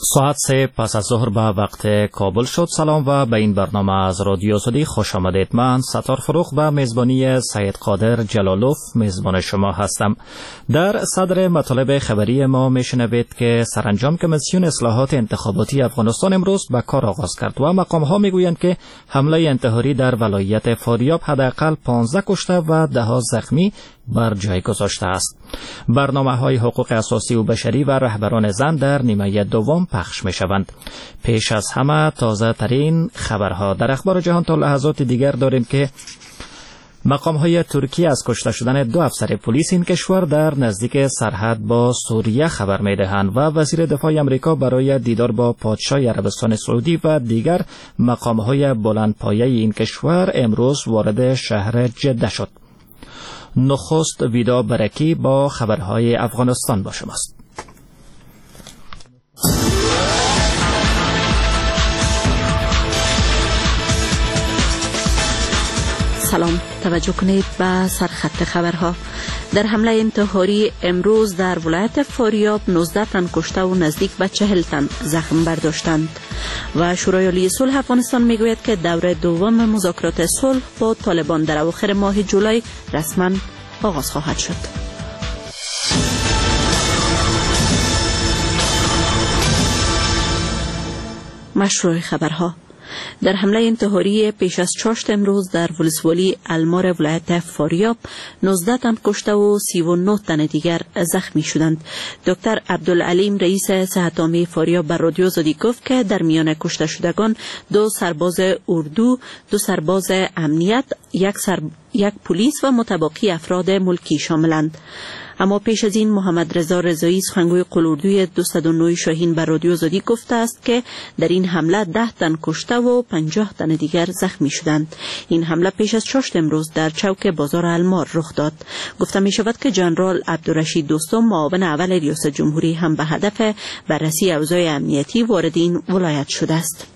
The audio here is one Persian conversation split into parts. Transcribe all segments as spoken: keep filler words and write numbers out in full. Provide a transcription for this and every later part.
ساعت سه پس از ظهر به وقت کابل شد. سلام و به این برنامه از رادیو آزادی خوش آمدید. من ستار فروغ به میزبانی سید قادر جلالوف میزبان شما هستم. در صدر مطالب خبری ما میشنوید که سرانجام کمیسیون اصلاحات انتخاباتی افغانستان امروز به کار آغاز کرد و مقام ها میگویند که حمله انتحاری در ولایت فاریاب حداقل پانزده کشته و ده ها زخمی بر جای گذاشته است. برنامه های حقوق اساسی و بشری و رهبران زن در نیمه دوم پخش می شوند. پیش از همه تازه ترین خبرها در اخبار جهان. تا لحظات دیگر داریم که مقام های ترکیه از کشته شدن دو افسر پلیس این کشور در نزدیک سرحد با سوریه خبر می دهند و وزیر دفاع امریکا برای دیدار با پادشاه عربستان سعودی و دیگر مقام های بلندپایه این کشور امروز وارد شهر جده شد. نخست ویدا برکی با خبرهای افغانستان با شماست. سلام، توجه کنید به سرخط خبرها. در حمله انتحاری امروز در ولایت فاریاب نوزده تن کشته و نزدیک به چهل تن زخم برداشتند و شورای عالی صلح افغانستان میگوید که دوره دوم مذاکرات صلح با طالبان در اواخر ماه جولای رسما آغاز خواهد شد. مشروع خبرها. در حمله انتحاری پیش از چاشت امروز در ولسوالی المار ولایت فاریاب نوزده تن کشته و سی و نه تن دیگر زخمی شدند. دکتر عبدالعلیم رئیس صحت عامه فاریاب بر رادیو آزادی گفت که در میان کشته شدگان دو سرباز اردو، دو سرباز امنیت، یک سر یک پلیس و متباقی افراد ملکی شاملند. اما پیش از این محمد رضا رضایی سخنگوی قلوردوی دویست و نه شاهین بر رادیو آزادی گفته است که در این حمله ده تن کشته و پنجاه تن دیگر زخمی شدند. این حمله پیش از چاشت امروز در چوک بازار المار رخ داد. گفته می شود که جنرال عبدالرشید دوستم معاون اول ریاست جمهوری هم به هدف بررسی اوضاع امنیتی وارد این ولایت شده است.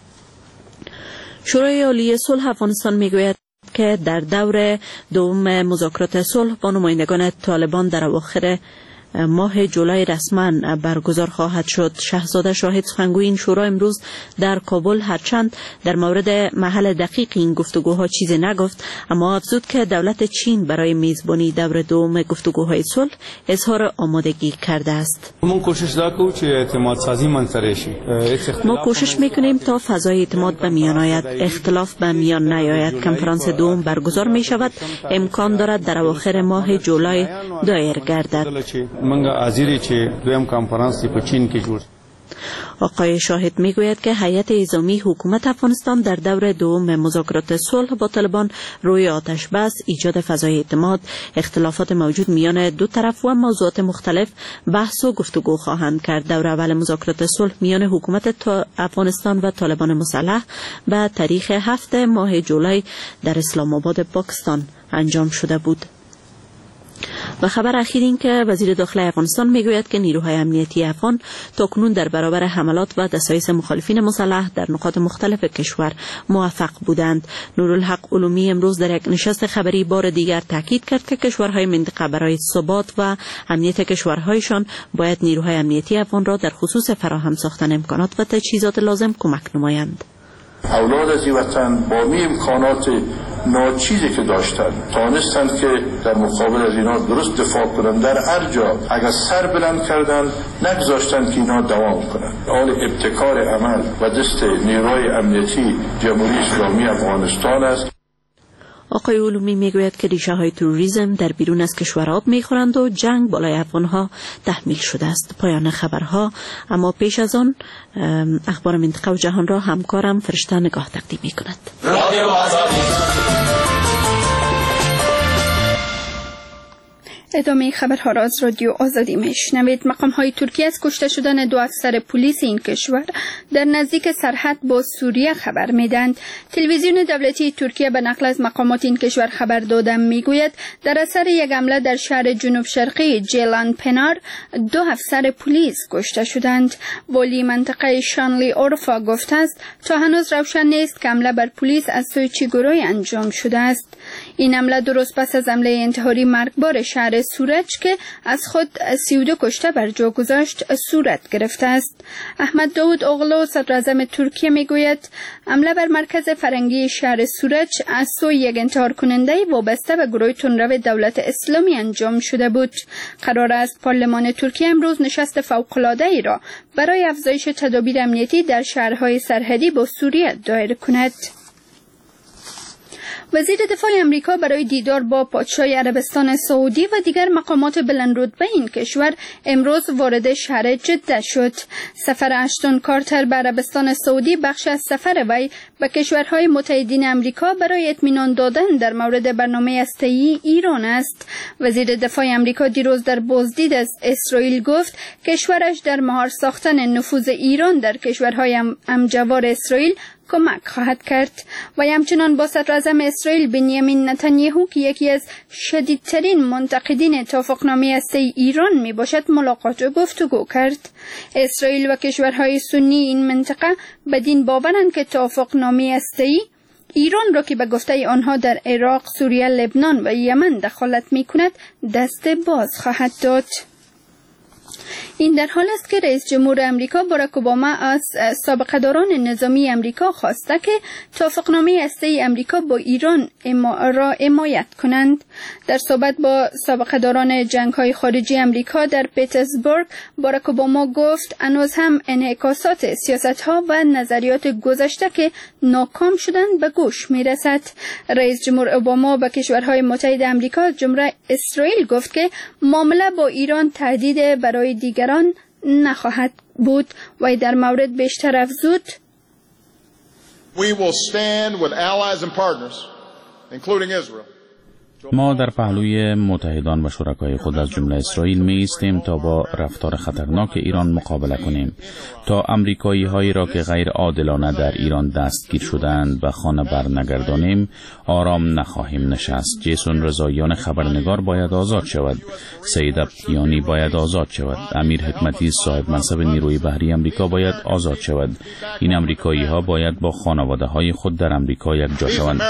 شورای عالی صلح افغانستان می گوید که در دور دوم مذاکرات صلح با نمایندگان طالبان در اواخر ماه جولای رسما برگزار خواهد شد. شهزاده شاهد سخنگوی این شورا امروز در کابل هرچند در مورد محل دقیق این گفتگوها چیزی نگفت، اما افزود که دولت چین برای میزبانی دور دوم گفتگوهای صلح اظهار آمادگی کرده است. ما کوشش داکو چې اعتماد سازی منطقه شي. ما کوشش میکنیم تا فضای اعتماد به میان آید، اختلاف به میان نیاید. کنفرانس دوم برگزار می شود، امکان دارد در اواخر ماه جولای دایر گردد. منگا حاضری چې دویم کنفرانس په چین کې جوړ. آقای شاهد میگوید که هیئت نظامی حکومت افغانستان در دور دوم مذاکرات صلح با طالبان روی آتش بس، ایجاد فضای اعتماد، اختلافات موجود میان دو طرف و موضوعات مختلف بحث و گفتگو خواهند کرد. دور اول مذاکرات صلح میان حکومت افغانستان و طالبان مسلح به تاریخ هفت ماه جولای در اسلام آباد پاکستان انجام شده بود. و خبر اخیر این که وزیر داخلی افغانستان میگوید که نیروهای امنیتی افغان تاکنون در برابر حملات و دسایس مخالفین مسلح در نقاط مختلف کشور موفق بودند. نورالحق علومی امروز در یک نشست خبری بار دیگر تاکید کرد که کشورهای منطقه برای ثبات و امنیت کشورهایشان باید نیروهای امنیتی افغان را در خصوص فراهم ساختن امکانات و تجهیزات لازم کمک نمایند. اولاد از این وطن با می امکانات ناچیزی که داشتن تانستند که در مقابل از اینا درست دفاع کنند. در هر جا اگر سر بلند کردند نگذاشتند که اینا دوام کنند. حال ابتکار عمل و دست نیروهای امنیتی جمهوری اسلامی افغانستان است. آقای علومی میگوید که ریشه های تروریسم در بیرون از کشور آب میخورند و جنگ بالای افغانها تحمیل شده است. پایان خبرها، اما پیش از آن اخبار منطقه و جهان را همکارم فرشته نگاه تقدیم میکند. ادامه خبرها را از رادیو آزادی میشنوید. مقام های ترکیه از کشته شدن دو افسر پلیس این کشور در نزدیک سرحد با سوریه خبر میدند. تلویزیون دولتی ترکیه به نقل از مقامات این کشور خبر داده میگوید در اثر یک حمله در شهر جنوب شرقی جیلان پنار دو افسر پلیس کشته شدند. والی منطقه شانلی اورفا گفته است تا هنوز روشن نیست که حمله بر پلیس از سوی چه گروهی انجام شده است. این حمله درست پس از حمله انتحاری مرگبار شهر شهر سورج که از خود سی و دو کشته بر جا گذاشت صورت گرفته است. احمد داود اوغلو صدراعظم ترکیه میگوید حمله بر مرکز فرنگی شهر سورج از سوی یک انتحار کننده وابسته به گروه تندرو دولت اسلامی انجام شده بود. قرار است پارلمان ترکیه امروز نشست فوق‌العاده را برای افزایش تدابیر امنیتی در شهرهای سرحدی با سوریه دایر کند. وزیر دفاع امریکا برای دیدار با پادشاه عربستان سعودی و دیگر مقامات بلندرتبه این کشور امروز وارد شهر جده شد. سفر اشتون کارتر به عربستان سعودی بخش از سفر وی به کشورهای متحدین امریکا برای اطمینان دادن در مورد برنامه هسته‌ای ایران است. وزیر دفاع امریکا دیروز در بازدید از اسرائیل گفت کشورش در مهار ساختن نفوذ ایران در کشورهای همجوار اسرائیل کمک خواهد کرد و همچنان با صدراعظم اسرائیل بنیامین نتانیاهو که یکی از شدیدترین منتقدین توافقنامه هسته‌ای ایران می باشد ملاقات و گفتگو کرد. اسرائیل و کشورهای سنی این منطقه بدین باورند که توافقنامه هسته‌ای ایران را که به گفته آنها در عراق، سوریه، لبنان و یمن دخالت می کند دست باز خواهد داد. این در حال است که رئیس جمهور امریکا باراک اوباما از سابقه‌داران نظامی امریکا خواسته که توافقنامه هسته‌ای امریکا با ایران را حمایت کنند. در صحبت با سابقه‌داران جنگ‌های خارجی امریکا در پترزبورگ، باراک اوباما گفت هنوز هم انعکاسات سیاست‌ها و نظریات گذشته که ناکام شدند به گوش می‌رسد. رئیس جمهور اوباما به کشورهای متحد امریکا جمله اسرائیل گفت که معامله با ایران تهدید برای دیگران نخواهد بود و در مورد بیشتر افزود We will stand with allies and partners, including Israel. ما در پهلوی متحدان و شرکای خود از جمله اسرائیل می ایستیم تا با رفتار خطرناک ایران مقابله کنیم، تا امریکایی هایی را که غیر عادلانه در ایران دستگیر شدند و خانه برنگردانیم. آرام نخواهیم نشست. جیسون رضاییان خبرنگار باید آزاد شود. سید ابتیانی باید آزاد شود. امیر حکمتی صاحب منصب نیروی بحری امریکا باید آزاد شود. این امریکایی ها باید با خانواده های خود در امریکا یکجا شوند.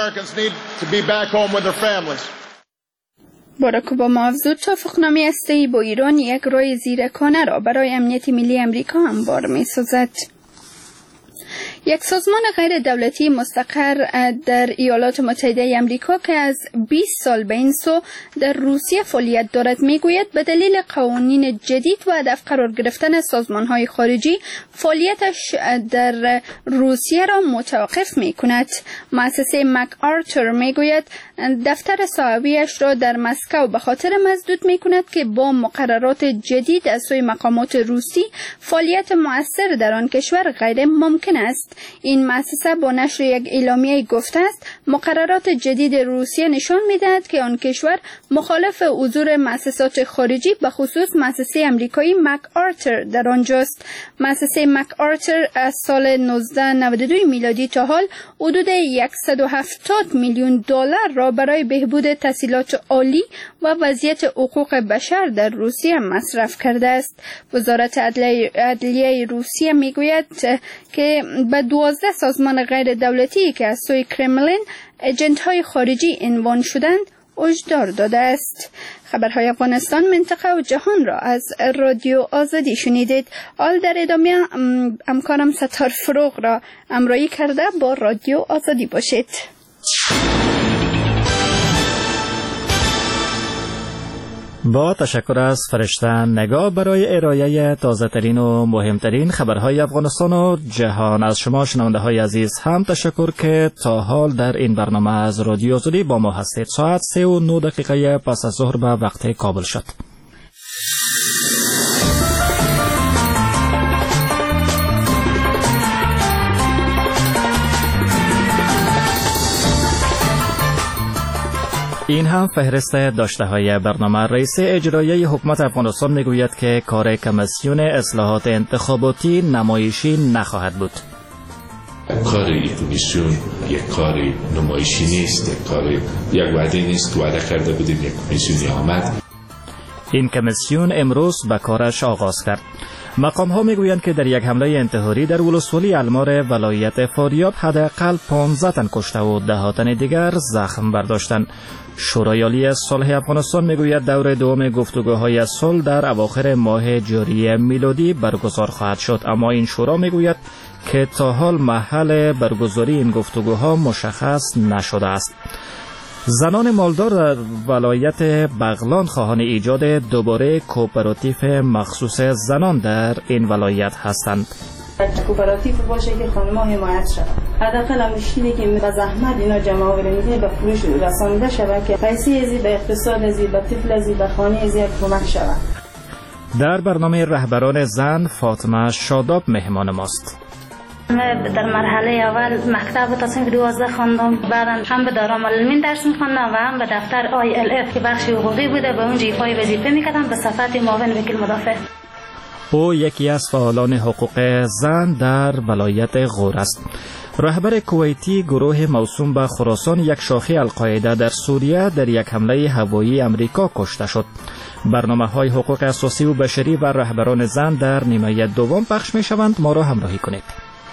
باراک اوباما افزود توافقنامه هسته‌ای با ایران یک راه زیرکانه را برای امنیت ملی امریکا هموار می‌سازد. یک سازمان غیر دولتی مستقر در ایالات متحده امریکا که از بیست سال به این سو در روسیه فعالیت دارد میگوید به دلیل قوانین جدید و هدف قرار گرفتن سازمان‌های خارجی فعالیتش در روسیه را متوقف می‌کند. مؤسسه مک آرتور میگوید دفتر صاحبیش را در مسکو به خاطر مسدود می‌کند که با مقررات جدید از سوی مقامات روسی فعالیت مؤثر در آن کشور غیر ممکن است. این مؤسسه با نشر یک اعلامیه گفته است مقررات جدید روسیه نشان می‌دهد که آن کشور مخالف حضور مؤسسات خارجی به خصوص مؤسسه امریکایی مک آرتور در آنجاست. مؤسسه مک آرتور از سال نوزده نود و دو میلادی تا حال حدود صد و هفتاد میلیون دلار را برای بهبود تحصیلات عالی و وضعیت حقوق بشر در روسیه مصرف کرده است. وزارت عدلیه روسیه میگوید که به دوازده سازمان غیر دولتی که از سوی کرملین اجنت‌های خارجی عنوان شدند هشدار داده است. خبرهای افغانستان، منطقه و جهان را از رادیو آزادی شنیدید. حال در ادامه همکارم ستار فروغ را همراهی کرده با رادیو آزادی باشید. با تشکر از فرشته نگاه برای ارائه تازه ترین و مهمترین خبرهای افغانستان و جهان. از شما شنونده های عزیز هم تشکر که تا حال در این برنامه از رادیو آزادی با ما هستید. ساعت سه و نه دقیقه پس از ظهر به وقت کابل شد. این هم فهرست داشته های برنامه. رئیس اجرایی حکومت افغانستان میگوید که کار کمیسیون اصلاحات انتخاباتی نمایشی نخواهد بود. کار این کمیسیون یک کار نمایشی نیست، یک کار یک وعده نیست که وعده کرده بودیم یک کمیسیونی آمد. این کمیسیون امروز به کارش آغاز کرد. مقام ها میگویند که در یک حمله انتحاری در ولسوالی المار ولایت فاریاب حداقل پانزده تن کشته و ده تن دیگر زخم برداشتند. شورای عالی صلح افغانستان میگوید دور دوم گفتگوهای صلح در اواخر ماه جاری میلادی برگزار خواهد شد، اما این شورا میگوید که تا حال محل برگزاری این گفتگوها مشخص نشده است. زنان مالدار در ولایت بغلان خواهان ایجاد دوباره کوپراتیو مخصوص زنان در این ولایت هستند. کوپراتیو باشه که خانم‌ها حمایت شود. حداقل همشینی که به زحمت اینا جمع آوری به فروش رسانیده شود که پیسه ازی به اقتصاد ازی به طفل ازی به خانه ازی کمک شود. در برنامه رهبران زن فاطمه شاداب مهمان ماست. در مرحله اول مکتب تا صنف دوازده خواندم، بعدم هم به دارالمعلمین درس می‌خواندم و هم به دفتر آی ال اف که بخش حقوقی بوده به اونجا ایفای وظیفه می‌کردم به صفت معاون وکیل مدافع. او یکی از فعالان حقوق زن در ولایت غور است. رهبر کویتی گروه موسوم به خراسان یک شاخه القاعده در سوریه در یک حمله هوایی امریکا کشته شد. برنامه‌های حقوق اساسی و بشری و رهبران زن در نیمه دوم پخش می‌شوند. ما را همراهی کنید.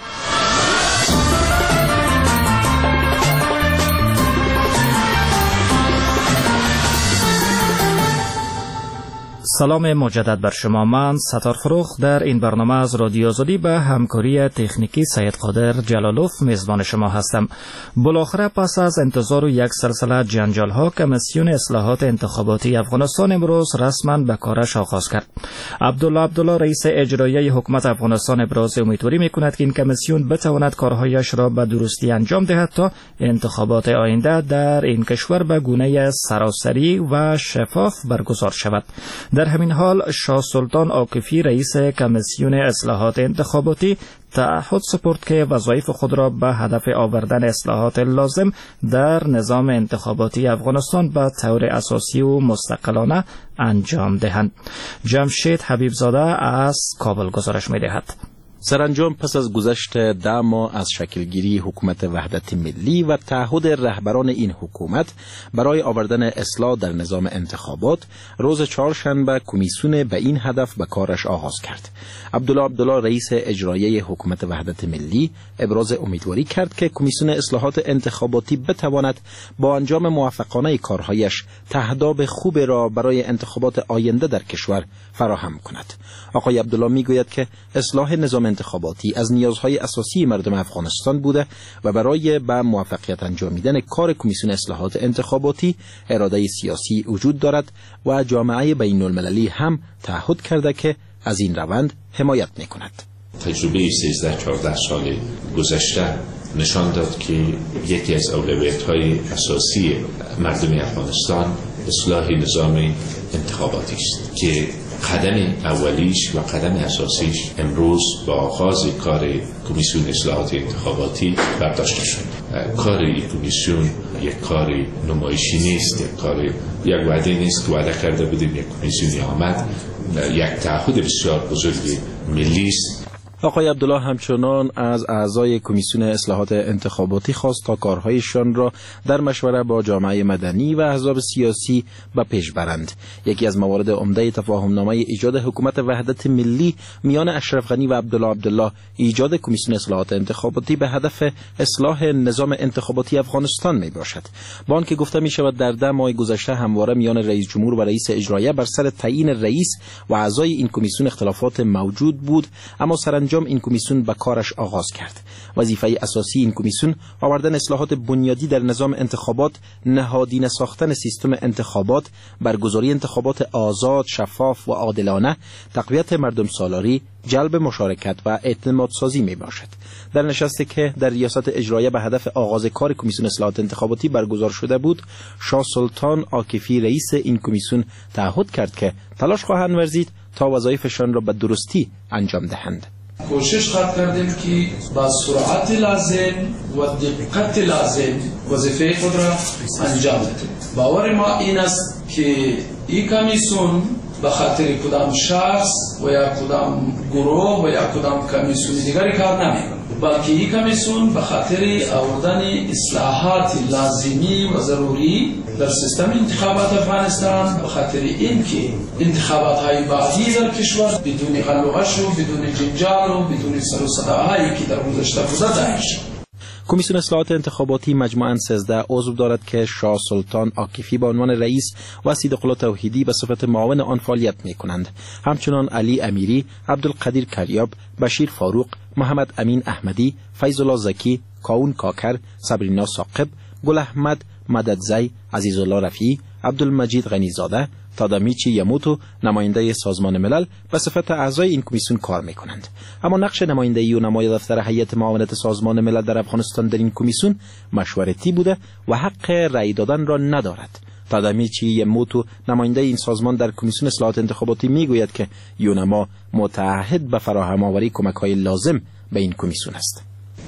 سلام مجدد بر شما. من ستار فروخ در این برنامه از رادیو آزادی به همکاری تکنیکی سید قادر جلالوف میزبان شما هستم. بالاخره پس از انتظار و یک سلسله جنجال ها کمیسیون اصلاحات انتخاباتی افغانستان امروز رسما به کارش آغاز کرد. عبدالله عبدالله رئیس اجرایی حکومت افغانستان ابراز امیدواری میکند که این کمیسیون بتواند کارهایش را به درستی انجام دهد تا انتخابات آینده در این کشور به گونه سراسری و شفاف برگزار شود. در همین حال شاه سلطان عاکفی رئیس کمیسیون اصلاحات انتخاباتی تعهد سپرد که وظایف خود را به هدف آوردن اصلاحات لازم در نظام انتخاباتی افغانستان به طور اساسی و مستقلانه انجام دهند. جمشید حبیبزاده از کابل گزارش می‌دهد. سرانجام پس از گذشت ده ماه از شکلگیری حکومت وحدت ملی و تعهد رهبران این حکومت برای آوردن اصلاح در نظام انتخابات، روز چهارشنبه کمیسیون به این هدف به کارش آغاز کرد. عبدالله عبدالله رئیس اجرایی حکومت وحدت ملی ابراز امیدواری کرد که کمیسیون اصلاحات انتخاباتی بتواند با انجام موفقانه کارهایش تهداب خوب را برای انتخابات آینده در کشور فراهم کند. آقای عبدالله میگوید که اصلاح نظام انتخاباتی از نیازهای اساسی مردم افغانستان بوده و برای به موفقیت انجامیدن کار کمیسیون اصلاحات انتخاباتی اراده سیاسی وجود دارد و جامعه بین المللی هم تعهد کرده که از این روند حمایت میکند. تجربه سیزده چهارده سال گذشته نشان داد که یکی از اولویت‌های اساسی مردم افغانستان اصلاح نظام انتخاباتی است که قدم اولیش و قدم اساسیش امروز با آغاز کار کمیسیون اصلاحات انتخاباتی برداشته شد. کار این کمیسیون یک کار نمایشی نیست، یک کار یک وعده نیست که وعده کرده بودیم یک کمیسیونی آمد، یک تعهد بسیار بزرگ ملی است. آقای عبدالله همچنان از اعضای کمیسیون اصلاحات انتخاباتی خواست تا کارهایشان را در مشوره با جامعه مدنی و احزاب سیاسی به پیش برند. یکی از موارد عمده تفاهمنامه ایجاد حکومت وحدت ملی میان اشرف غنی و عبدالله عبدالله ایجاد کمیسیون اصلاحات انتخاباتی به هدف اصلاح نظام انتخاباتی افغانستان می باشد. با آنکه گفته می شود در ده ماه گذشته همواره میان رئیس جمهور و رئیس اجرایی بر سر تعیین رئیس و اعضای این کمیسیون اختلافات موجود بود، اما سرانجام این کمیسیون به کارش آغاز کرد. وظیفه اساسی این کمیسیون آوردن اصلاحات بنیادی در نظام انتخابات، نهادینه ساختن سیستم انتخابات، برگزاری انتخابات آزاد، شفاف و عادلانه، تقویت مردم سالاری، جلب مشارکت و اعتماد سازی می باشد. در نشستی که در ریاست اجرایی به هدف آغاز کار کمیسیون اصلاحات انتخاباتی برگزار شده بود، شاه سلطان عاکفی رئیس این کمیسیون تعهد کرد که تلاش خواهند ورزید تا وظایفشان را به درستی انجام دهند. کوشش خواهد کردیم که با سرعت لازم و دقت لازم وظیفه خود را انجام دهیم. باور ما این است که این کمیسیون به خاطر کدام شخص و یا کدام گروه و یا کدام کمیسیون دیگری کار نمی‌کند. بلکه این کمیسیون به خاطر آوردن اصلاحات لازمی و ضروری در سیستم انتخابات افغانستان، به خاطر اینکه انتخابات های بعدی در کشور بدون غل و غش و بدون جنجال و بدون سر و صداهایی که در گذشته بوده داشت. کمیسیون اصلاحات انتخاباتی مجموعاً سیزده عضو دارد که شاه سلطان عاکفی به عنوان رئیس و صدیقالله توحیدی به صفت معاون آن فعالیت می‌کنند. همچنان علی امیری، عبدالقدیر کریاب، بشیر فاروق، محمد امین احمدی، فیض الله زکی، کاون کاکر، صبرینا ثاقب، گل احمد مددزی، عزیزالله رفیعی، عبدالمجید غنیزاده، تادامیچی یموتو نماینده سازمان ملل به صفت اعضای این کمیسیون کار میکنند. اما نقش نمایندگی و نمای دفتر هیئت معاونت سازمان ملل در افغانستان در این کمیسیون مشورتی بوده و حق رأی دادن را ندارد. تادامیچی یموتو نماینده این سازمان در کمیسیون اصلاحات انتخاباتی میگوید که یونما متعهد به فراهم آوری کمک‌های لازم به این کمیسیون است.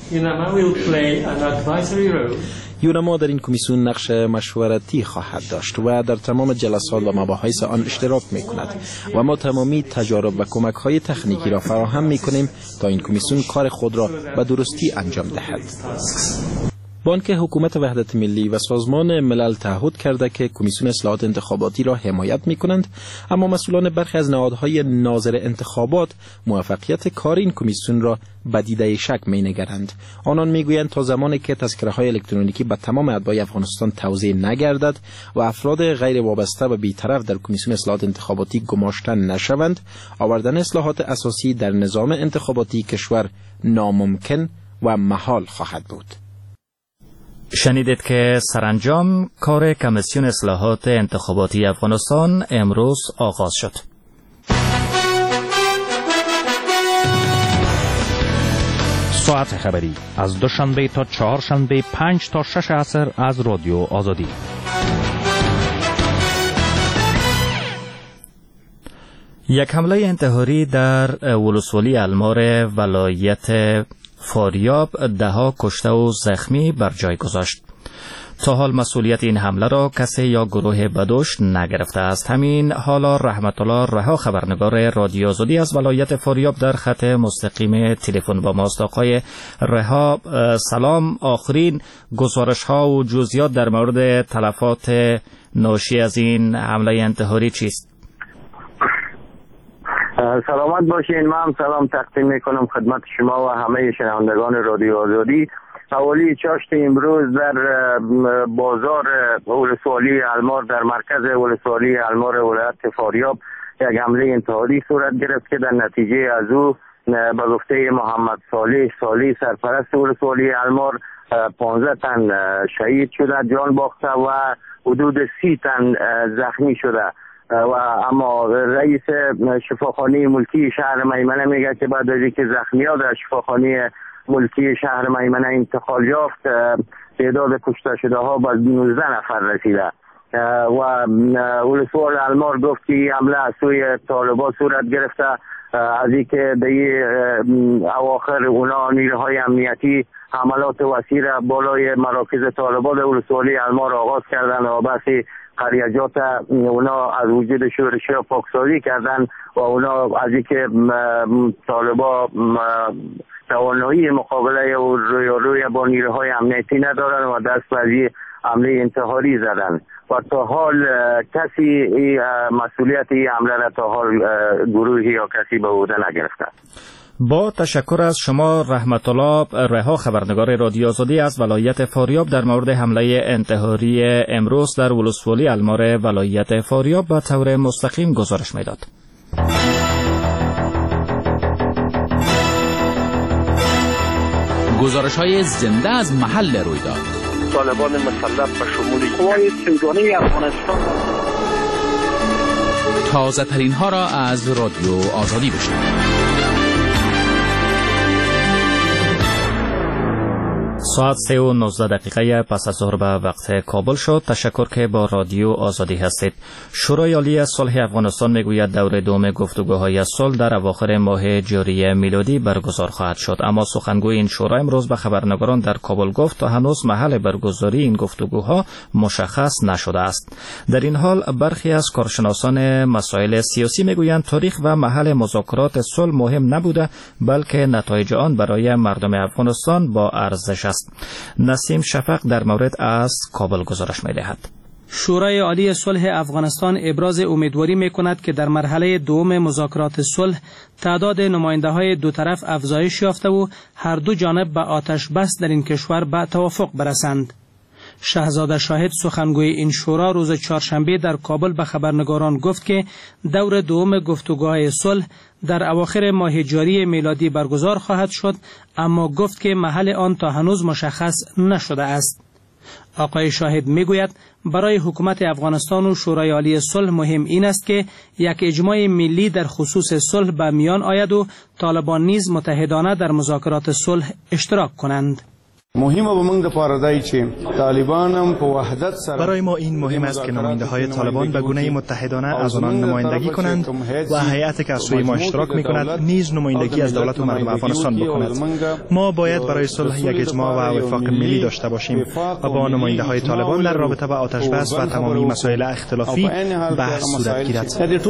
یونما در این کمیسیون نقش مشورتی خواهد داشت و در تمام جلسات و مباحث آن اشتراک می کند و ما تمامی تجارب و کمک های تکنیکی را فراهم می کنیم تا این کمیسیون کار خود را به درستی انجام دهد. بانک حکومت وحدت ملی و سازمان ملل تعهد کرده که کمیسیون اصلاحات انتخاباتی را حمایت می کنند، اما مسئولان برخی از نهادهای ناظر انتخابات موفقیت کار این کمیسیون را به دیده شک می نگرند. آنان می گویند تا زمانی که تذکره های الکترونیکی به تمام اتباع افغانستان توزیع نگردد و افراد غیر وابسته و بی‌طرف در کمیسیون اصلاحات انتخاباتی گماشته نشوند، آوردن اصلاحات اساسی در نظام انتخاباتی کشور ناممکن و محال خواهد بود. شنیدید که سرانجام کار کمیسیون اصلاحات انتخاباتی افغانستان امروز آغاز شد. ساعت خبری از دوشنبه تا چهارشنبه پنج تا شش عصر از رادیو آزادی. یک حمله انتحاری در ولسوالی المار ولایت فاریاب دهها کشته و زخمی بر جای گذاشت. تا حال مسئولیت این حمله را کسی یا گروه بدوش نگرفته است. همین حالا رحمت الله رها خبرنگار رادیو آزادی از ولایت فاریاب در خط مستقیم تلفن با ماست. آقای رها سلام، آخرین گزارش ها و جزئیات در مورد تلفات ناشی از این حمله انتحاری چیست؟ سلامت باشین. من سلام تقدیم میکنم خدمت شما و همه شنوندگان رادیو آزادی. حوالی چاشت امروز در بازار ولسوالی المار در مرکز ولسوالی المار ولایت فاریاب یک حمله انتحاری صورت گرفت که در نتیجه از او به گفته محمد صالح صالح سرپرست ولسوالی المار پانزده تن شهید شده، جان باخته و حدود سی تن زخمی شده. و اما رئیس شفاخانه ملکی شهر میمنه میگه که بعد از اینکه زخمی‌ها در شفاخانه ملکی شهر میمنه انتقال یافت، تعداد کشته شده ها به نوزده نفر رسیده. و ولسوال المار گفت که حمله از سوی طالبان صورت گرفته، از اینکه در اواخر اونا نیروهای امنیتی حملات وسیع را بالای مراکز طالبان ولسوالی المار آغاز کردن و بحث خریجات اونا از وجود شورشی ها پاکسازی کردن و اونا از اینکه طالبا توانایی مقابله و روی روی با نیروهای امنیتی ندارن و دست به حمله انتحاری زدن و تا حال کسی مسئولیت این حمله را تا حال گروهی یا کسی به عهده نگرفته. با تشکر از شما رحمت الله رها خبرنگار رادیو آزادی از ولایت فاریاب در مورد حمله انتحاری امروز در ولسوالی المار ولایت فاریاب به طور مستقیم گزارش میداد. گزارش های زنده از محل رویداد. طالبان مسلح به شمول قوای سیگانی افغانستان. تازه ترین ها را از رادیو آزادی بشنوید. ساعت سه و نوزده دقیقه پس از ظهر به وقت کابل شد. تشکر که با رادیو آزادی هستید. شورای عالی صلح افغانستان میگوید دور دوم گفتگوهای صلح در اواخر ماه جاری میلادی برگزار خواهد شد، اما سخنگوی این شورا امروز به خبرنگاران در کابل گفت تا هنوز محل برگزاری این گفتگوها مشخص نشده است. در این حال برخی از کارشناسان مسائل سیاسی میگویند تاریخ و محل مذاکرات صلح مهم نبوده، بلکه نتایج آن برای مردم افغانستان با ارزش است. نسیم شفق در مورد از کابل گزارش می‌دهد. شورای عالی صلح افغانستان ابراز امیدواری می‌کند که در مرحله دوم مذاکرات صلح تعداد نماینده‌های دو طرف افزایش یافته و هر دو جانب به آتش بس در این کشور به توافق برسند. شهزاده شاهد سخنگوی این شورا روز چهارشنبه در کابل به خبرنگاران گفت که دور دوم گفتگوهای صلح در اواخر ماه جاری میلادی برگزار خواهد شد، اما گفت که محل آن تا هنوز مشخص نشده است. آقای شاهد میگوید برای حکومت افغانستان و شورای عالی صلح مهم این است که یک اجماع ملی در خصوص صلح به میان آید و طالبان نیز متحدانه در مذاکرات صلح اشتراک کنند. برای ما این مهم است که نماینده های طالبان به گونه متحدانه از آنان نمایندگی کنند و هیئتی که از سوی ما اشتراک می کند نیز نمایندگی از دولت و مردم افغانستان بکند. ما باید برای صلح یک اجماع و وفاق ملی داشته باشیم و با نماینده های طالبان در رابطه با آتش بس و تمامی مسائل اختلافی بحث صورت گیرد.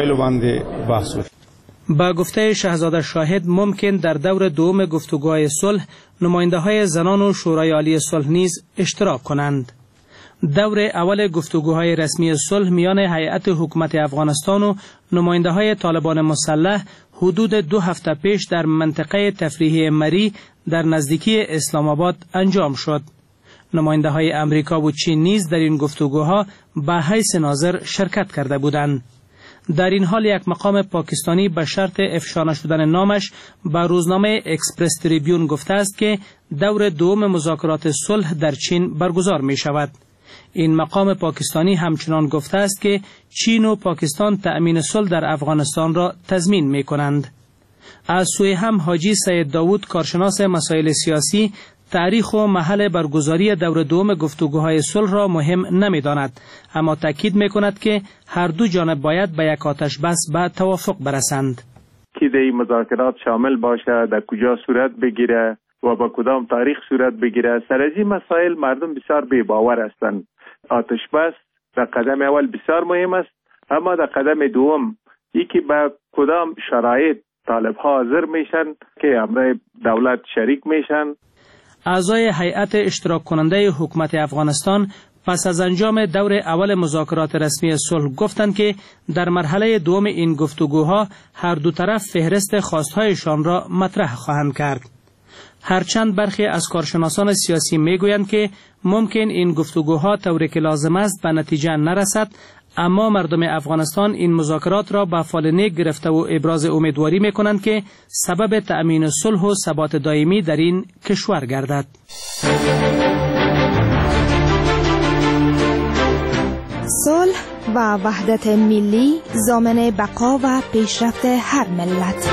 با گفته شهزاده شاهد ممکن در دور دوم گفتگوهای صلح نماینده های زنان و شورای عالی صلح نیز اشتراک کنند. دور اول گفتگوهای رسمی صلح میان هیئت حکومت افغانستان و نماینده های طالبان مسلح حدود دو هفته پیش در منطقه تفریحی مری در نزدیکی اسلام آباد انجام شد. نماینده های امریکا و چین نیز در این گفتگوها به حیث ناظر شرکت کرده بودند. در این حال یک مقام پاکستانی به شرط افشا نشدن نامش به روزنامه اکسپرس تریبیون گفته است که دور دوم مذاکرات صلح در چین برگزار می شود. این مقام پاکستانی همچنان گفته است که چین و پاکستان تأمین صلح در افغانستان را تضمین می کنند. از سوی هم حاجی سید داوود کارشناس مسائل سیاسی تاریخ و محل برگزاری دور دوم گفتگوهای صلح را مهم نمی داند، اما تاکید می کند که هر دو جانب باید به یک آتش بس به توافق برسند. که این مذاکرات شامل باشه، در کجا صورت بگیره و با کدام تاریخ صورت بگیره. سر از این مسائل مردم بسیار بی باور هستند. آتش بس در قدم اول بسیار مهم است، اما در قدم دوم یکی به کدام شرایط طالب ها حاضر میشن که امر دولت شریک میشن. اعضای هیئت اشتراک کننده حکومت افغانستان پس از انجام دور اول مذاکرات رسمی صلح گفتند که در مرحله دوم این گفتگوها هر دو طرف فهرست خواستهایشان را مطرح خواهند کرد. هرچند برخی از کارشناسان سیاسی میگویند که ممکن این گفتگوها طوری که لازم است به نتیجه نرسد، اما مردم افغانستان این مذاکرات را به فال نیک گرفته و ابراز امیدواری میکنند که سبب تأمین صلح و ثبات دائمی در این کشور گردد. صلح و وحدت ملی ضامن بقا و پیشرفت هر ملت.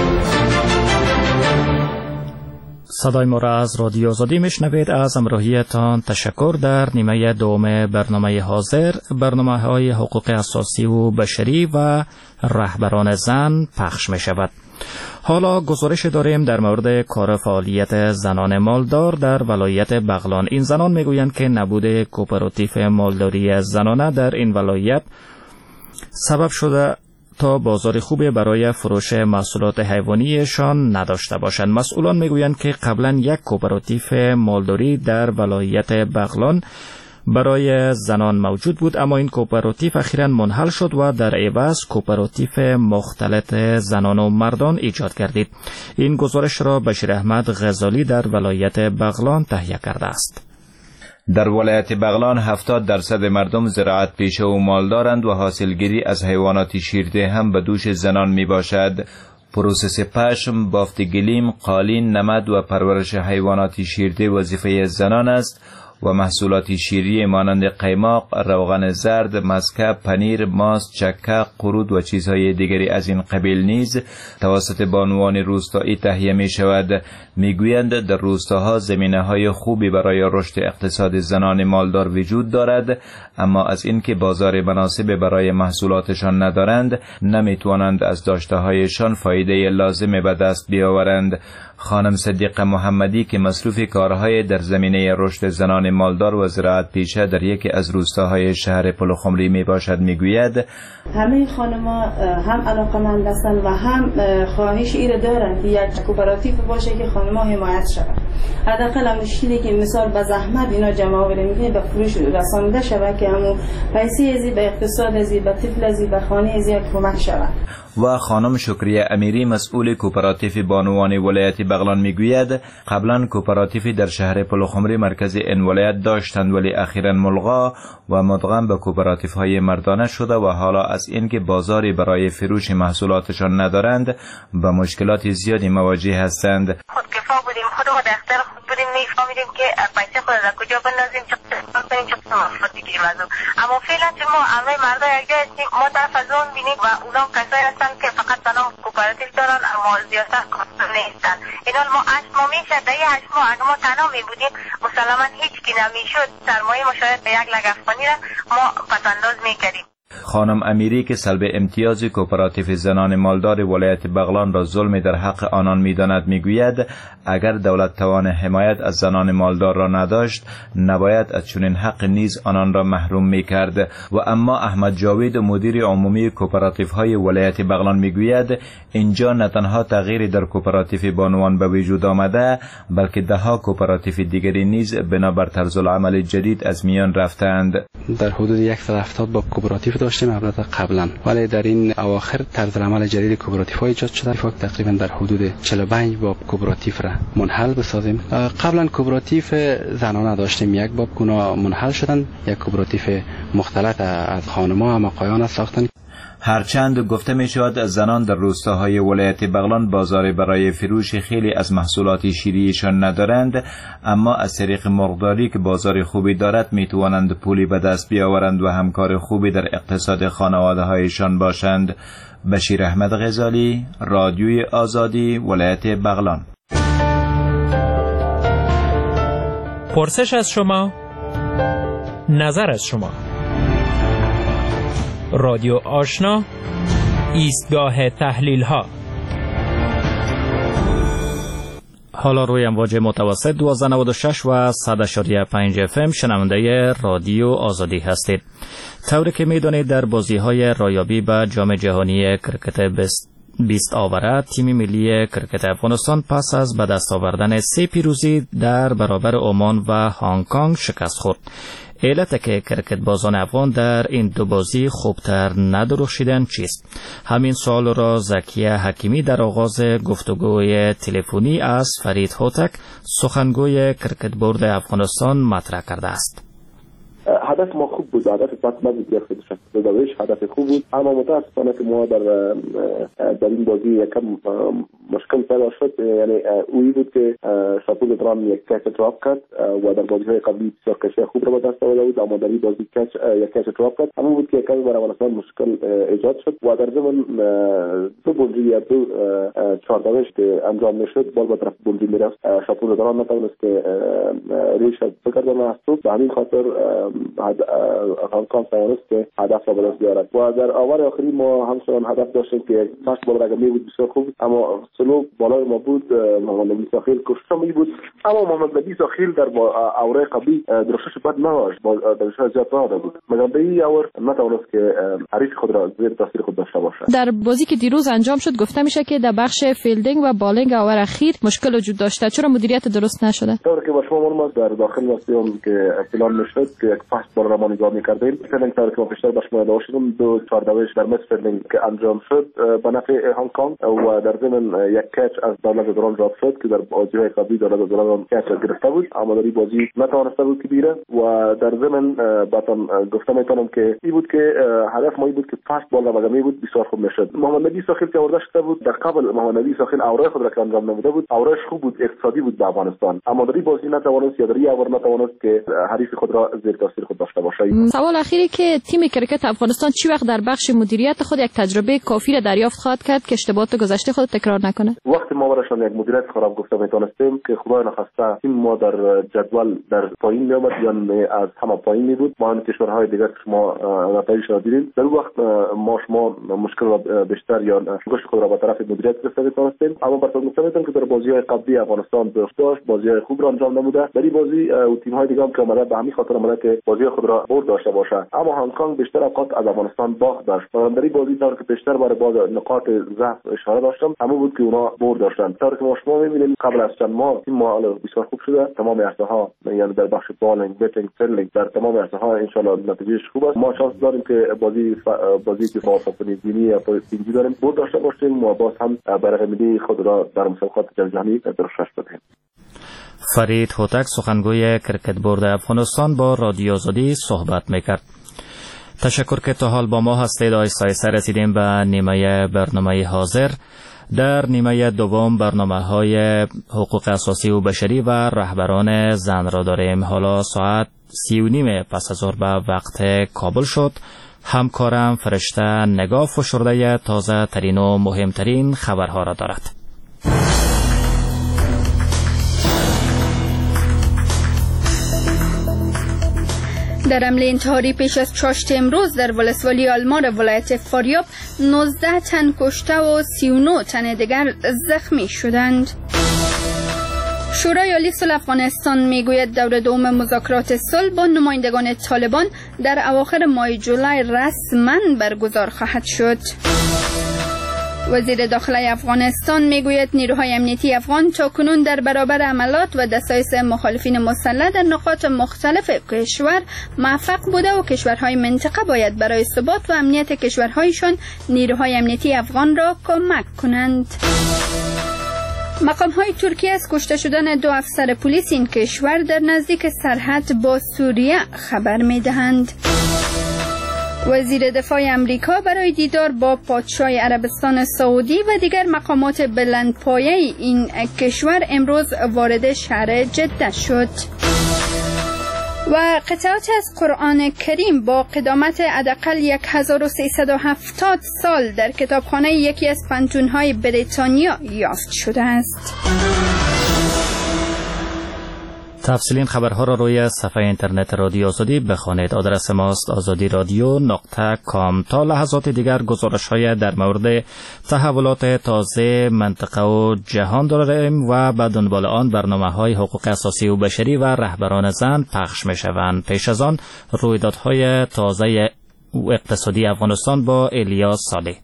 صدای ما را از رادیو آزادی میشنوید. از همراهیتان تشکر. در نیمه دوم برنامه حاضر برنامه های حقوق اساسی و بشری و رهبران زن پخش می شود. حالا گزارش داریم در مورد کار فعالیت زنان مالدار در ولایت بغلان. این زنان میگویند که نبود کوپراتیو مالداری زنانه در این ولایت سبب شده تا بازار خوبی برای فروش محصولات حیوانیشان نداشته باشند. مسئولان میگویند که قبلا یک کوپراتیو مالداری در ولایت بغلان برای زنان موجود بود، اما این کوپراتیو اخیراً منحل شد و در عوض کوپراتیو مختلط زنان و مردان ایجاد گردید. این گزارش را بشیر احمد غزالی در ولایت بغلان تهیه کرده است. در ولایت بغلان هفتاد درصد مردم زراعت پیشه و مالدارند و حاصلگیری از حیوانات شیرده هم به دوش زنان می باشد. پروسس پشم، بافت گلیم، قالین، نمد و پرورش حیوانات شیرده وظیفه زنان است. و محصولات شیری مانند قیماق، روغن زرد، مسکه، پنیر، ماست، چکه، قرود و چیزهای دیگری از این قبیل نیز توسط بانوان روستایی تهیه می شود. می گویند در روستاها زمینه های خوبی برای رشد اقتصاد زنان مالدار وجود دارد، اما از اینکه بازار مناسب برای محصولاتشان ندارند نمی توانند از داشته هایشان فایده لازم به دست بیاورند. خانم صدیقه محمدی که مصروف کارهای در زمینه رشد زنان مالدار و زراعت پیشه در یکی از روستاهای شهر پلخمری می باشد می گوید همه خانم‌ها هم علاقه‌مند هستند و هم خواهش ایره دارند که یک کوپراتیو باشه که خانم‌ها حمایت شود. حداقل هم چیزی که مثال به زحمت اینا جمع آوری میکنه به فروش رسانده شود که همون پیسه ازی به اقتصاد ازی به طفل ازی به خانه ازی کمک شود. و خانم شکریه امیری مسئول کوپراتیو بانوان ولایت بغلان میگوید قبلا کوپراتیوی در شهر پلخمری مرکز این ولایت داشتند ولی اخیراً ملغا و مدغم به کوپراتیوهای مردانه شده و حالا از اینکه بازاری برای فروش محصولاتشان ندارند به مشکلات زیادی مواجه هستند. خودکفا بودیم، خودمون در اختیار خود بودیم، نمی‌فهمیدیم که پیسه خود را کجا بندازیم، چه کنیم، چه مصرف بگیریم از اون. اما فعلا که ما همه مردای یکجا هستیم، ما طرف از اون بینیم و اونا کسایی هستن که فقط تنها کوپراتیو دارن اما زیادتر کار نیستن. اینا ما هشت ماه میشه، در این هشت ماه اگه ما تنها می بودیم مسلما هیچ کی نمیشد سرمایه مشاهد به یک لگ افغانی را ما پسنداز میکردیم. خانم امیری که سلب امتیاز کوپراتیو زنان مالدار ولایت بغلان را ظلم در حق آنان می‌داند میگوید اگر دولت توان حمایت از زنان مالدار را نداشت نباید از چنین حق نیز آنان را محروم می‌کرد. و اما احمد جاوید مدیر عمومی کوپراتیوهای ولایت بغلان میگوید اینجا نه تنها تغییری در کوپراتیو بانوان به وجود آمده بلکه دهها کوپراتیو دیگری نیز بنابر طرز العمل جدید از میان رفتند. در حدود صد و هفتاد با کوپراتیو داشتیم البته قبلا، ولی در این اواخر طرز عمل جدید کوپراتیو ها ایجاد شده. تقریبا در حدود چهل و پنج باب کوپراتیو را منحل بسازیم. قبلا کوپراتیو زنانه داشتیم، یک باب اونا منحل شدن، یک کوپراتیو مختلط از خانم‌ها و آقایان ساختن. هرچند گفته می شود زنان در روستاهای ولایت بغلان بازار برای فروش خیلی از محصولات شیریشان ندارند، اما از طریق مرغداری که بازار خوبی دارد می توانند پولی به دست بیاورند و همکار خوبی در اقتصاد خانواده هایشان باشند. بشیر احمد غزالی، رادیوی آزادی، ولایت بغلان. پرسش از شما، نظر از شما. رادیو آشنا، ایستگاه تحلیل ها. حالا روی امواج متوسط دویست و نود و شش و صد و پنج اف ام شنونده رادیو آزادی هستید. طوری که میدانید در بازی های رایابی به جام جهانی کرکت بیست آوره تیم ملی کرکت افغانستان پس از به دست آوردن سه پیروزی در برابر عمان و هنگ کنگ شکست خورد. علت که کرکت بازان افغان در این دو بازی خوبتر ندرخشیدن چیست؟ همین سوال را زکیه حکیمی در آغاز گفتگوی تلفنی از فرید هوتک سخنگوی کرکت بورد افغانستان مطرح کرده است. هدف ما خوب بود، هدف بد نبود، در خودش هدف خوب بود، اما متاسفانه که ما در در این بازی یکم مشکل پیدا شد. یعنی اویی بود که شاپول درام یک کش دراپ کرد و در بازی های قبلی بسیار کش خوب رو به دست آورده بود، اما در این بازی کش یک کش دراپ کرد، اما بود که یکم برای افغانستان مشکل ایجاد شد و در ضمن دو بولجی یا دو چهاردهش که انجام نشد بال به طرف بولجی میرفت. شاپول درام نتوانست که رویش بگرده محسوب، به همین خاطر هنگ کنگ توانست که هدف را به دست بیارد و در آور آخری ما همچنان هدف داشتیم که پشت بال رقمی بود بسیار خوب، اما سلو بالای ما بود. محمد نبی ساخیل کشتمی بود، اما محمد نبی ساخیل در اوره قبلی درشش بد نداشت، درشش زیاد نداده بود، مگر به این اور نتوانست که حریف خود را زیر تاثیر خود داشته باشد. در بازی که دیروز انجام شد گفته میشه که در بخش فیلدینگ و بالینگ اوور اخیر مشکل وجود داشته، چرا مدیریت درست نشده؟ طوری که با شما معلوم است در داخل واسیون که پلان نشد که یک پاس پست بالا را ما نگاه می‌کردیم. فیلینگ طوری که ما پیشتر باش مراجعه شدیم دو چهاردویش در مس فیلینگ که انجام شد به نفع هنگ کنگ و در ضمن یک کچ از دولت درون رد شد که در بازی‌های قبلی دولت درون کچ گرفته بود اما در این بازی نتوانسته بود که بیره و در ضمن باتم گفته میتونم که این بود که هدف ما این بود که پست بالا و می بود بسیار خوب میشد. محمد نبی ساخیل که آورده شده بود در قبل محمد نبی ساخیل اورای خود را که انجام نمیده بود، اورایش خوب بود، اقتصادی بود به افغانستان، اما در این بازی نتوانست یا در این اور نتوانست که حریف خود را زیر تاثیر خود داشته باشه. سوال اخیری که تیم کرکت افغانستان چی وقت در بخش مدیریت خود یک تجربه کافی را دریافت خواهد کرد که اشتباهات گذشته خود تکرار نکنه؟ وقتی ما براشون یک مدیریت خراب گفته میتونستیم که خدای نخواسته تیم ما در جدول در پایین میآمد یا از همه پایین می بود. ما این کشورهای دیگر که شما نتایج را دیدید در وقت ما شما مشکل را بیشتر یا گوش خود را به طرف مدیریت گرفته میتونستیم، اما براتون گفتم که در بازی‌های قبلی افغانستان داشت بازی‌های خوب را انجام نموده. در این بازی تیم‌های دیگه هم که اومده به همین خاطر اومده که بازی خود را برد داشته باشه، اما هنگ کنگ بیشتر اوقات از افغانستان باخت داشت. در این بازی طور که بیشتر برای باز نقاط ضعف اشاره داشتم همون بود که اونا برد داشتن. طور که ما شما می‌بینید قبل از چند ماه تیم ما بسیار خوب شده، تمام عرصه‌ها یعنی در بخش بالینگ، بیتینگ، فیلدینگ در تمام عرصه‌ها ان شاء الله نتیجهش خوب است. ما شانس داریم که بازی ف... بازی که موافقت دینی یا پینجی داریم برد داشته باشیم و باز هم برای ملی خود را در مسابقات جهانی درش بدهیم. فرید هوتک سخنگوی کرکت بورد افغانستان با رادیو آزادی صحبت میکرد. تشکر که تا حال با ما هستید. آیسته آیسته رسیدیم به نیمه برنامه حاضر. در نیمه دوم برنامه‌های حقوق اساسی و بشری و رهبران زن را داریم. حالا ساعت سی و نیم پس از ظهر به وقت کابل شد. همکارم فرشته نگاه فشرده تازه ترین و مهمترین خبرها را دارد. در حمله انتحاری پیش از چاشت امروز در ولسوالی آلمار ولایت فاریاب نوزده تن کشته و سی و نه تن دیگر زخمی شدند. شورای عالی صلح افغانستان میگوید دور دوم مذاکرات صلح با نمایندگان طالبان در اواخر ماه جولای رسما برگزار خواهد شد. وزیر داخلی افغانستان میگوید نیروهای امنیتی افغان تاکنون در برابر عملات و دسایس مخالفین مسلح در نقاط مختلف کشور موفق بوده و کشورهای منطقه باید برای ثبات و امنیت کشورهایشان نیروهای امنیتی افغان را کمک کنند. مقام‌های ترکیه از کشته شدن دو افسر پلیس این کشور در نزدیک سرحد با سوریه خبر می‌دهند. وزیر دفاع امریکا برای دیدار با پادشاه عربستان سعودی و دیگر مقامات بلندپایه این کشور امروز وارد شهر جده شد. و قطعات از قرآن کریم با قدامت حداقل هزار و سیصد و هفتاد سال در کتابخانه یکی از پنتون‌های بریتانیا یافت شده است. تفصیلی خبرها را روی صفحه اینترنت رادیو آزادی بخوانید. آدرس ماست آزادی رادیو نقطه کام. تا لحظات دیگر گزارش‌های در مورد تحولات تازه منطقه و جهان داریم و به دنبال آن برنامه‌های حقوق اساسی و بشری و رهبران زن پخش می‌شوند. پیش از آن رویدادهای تازه اقتصادی افغانستان با الیاس صالح.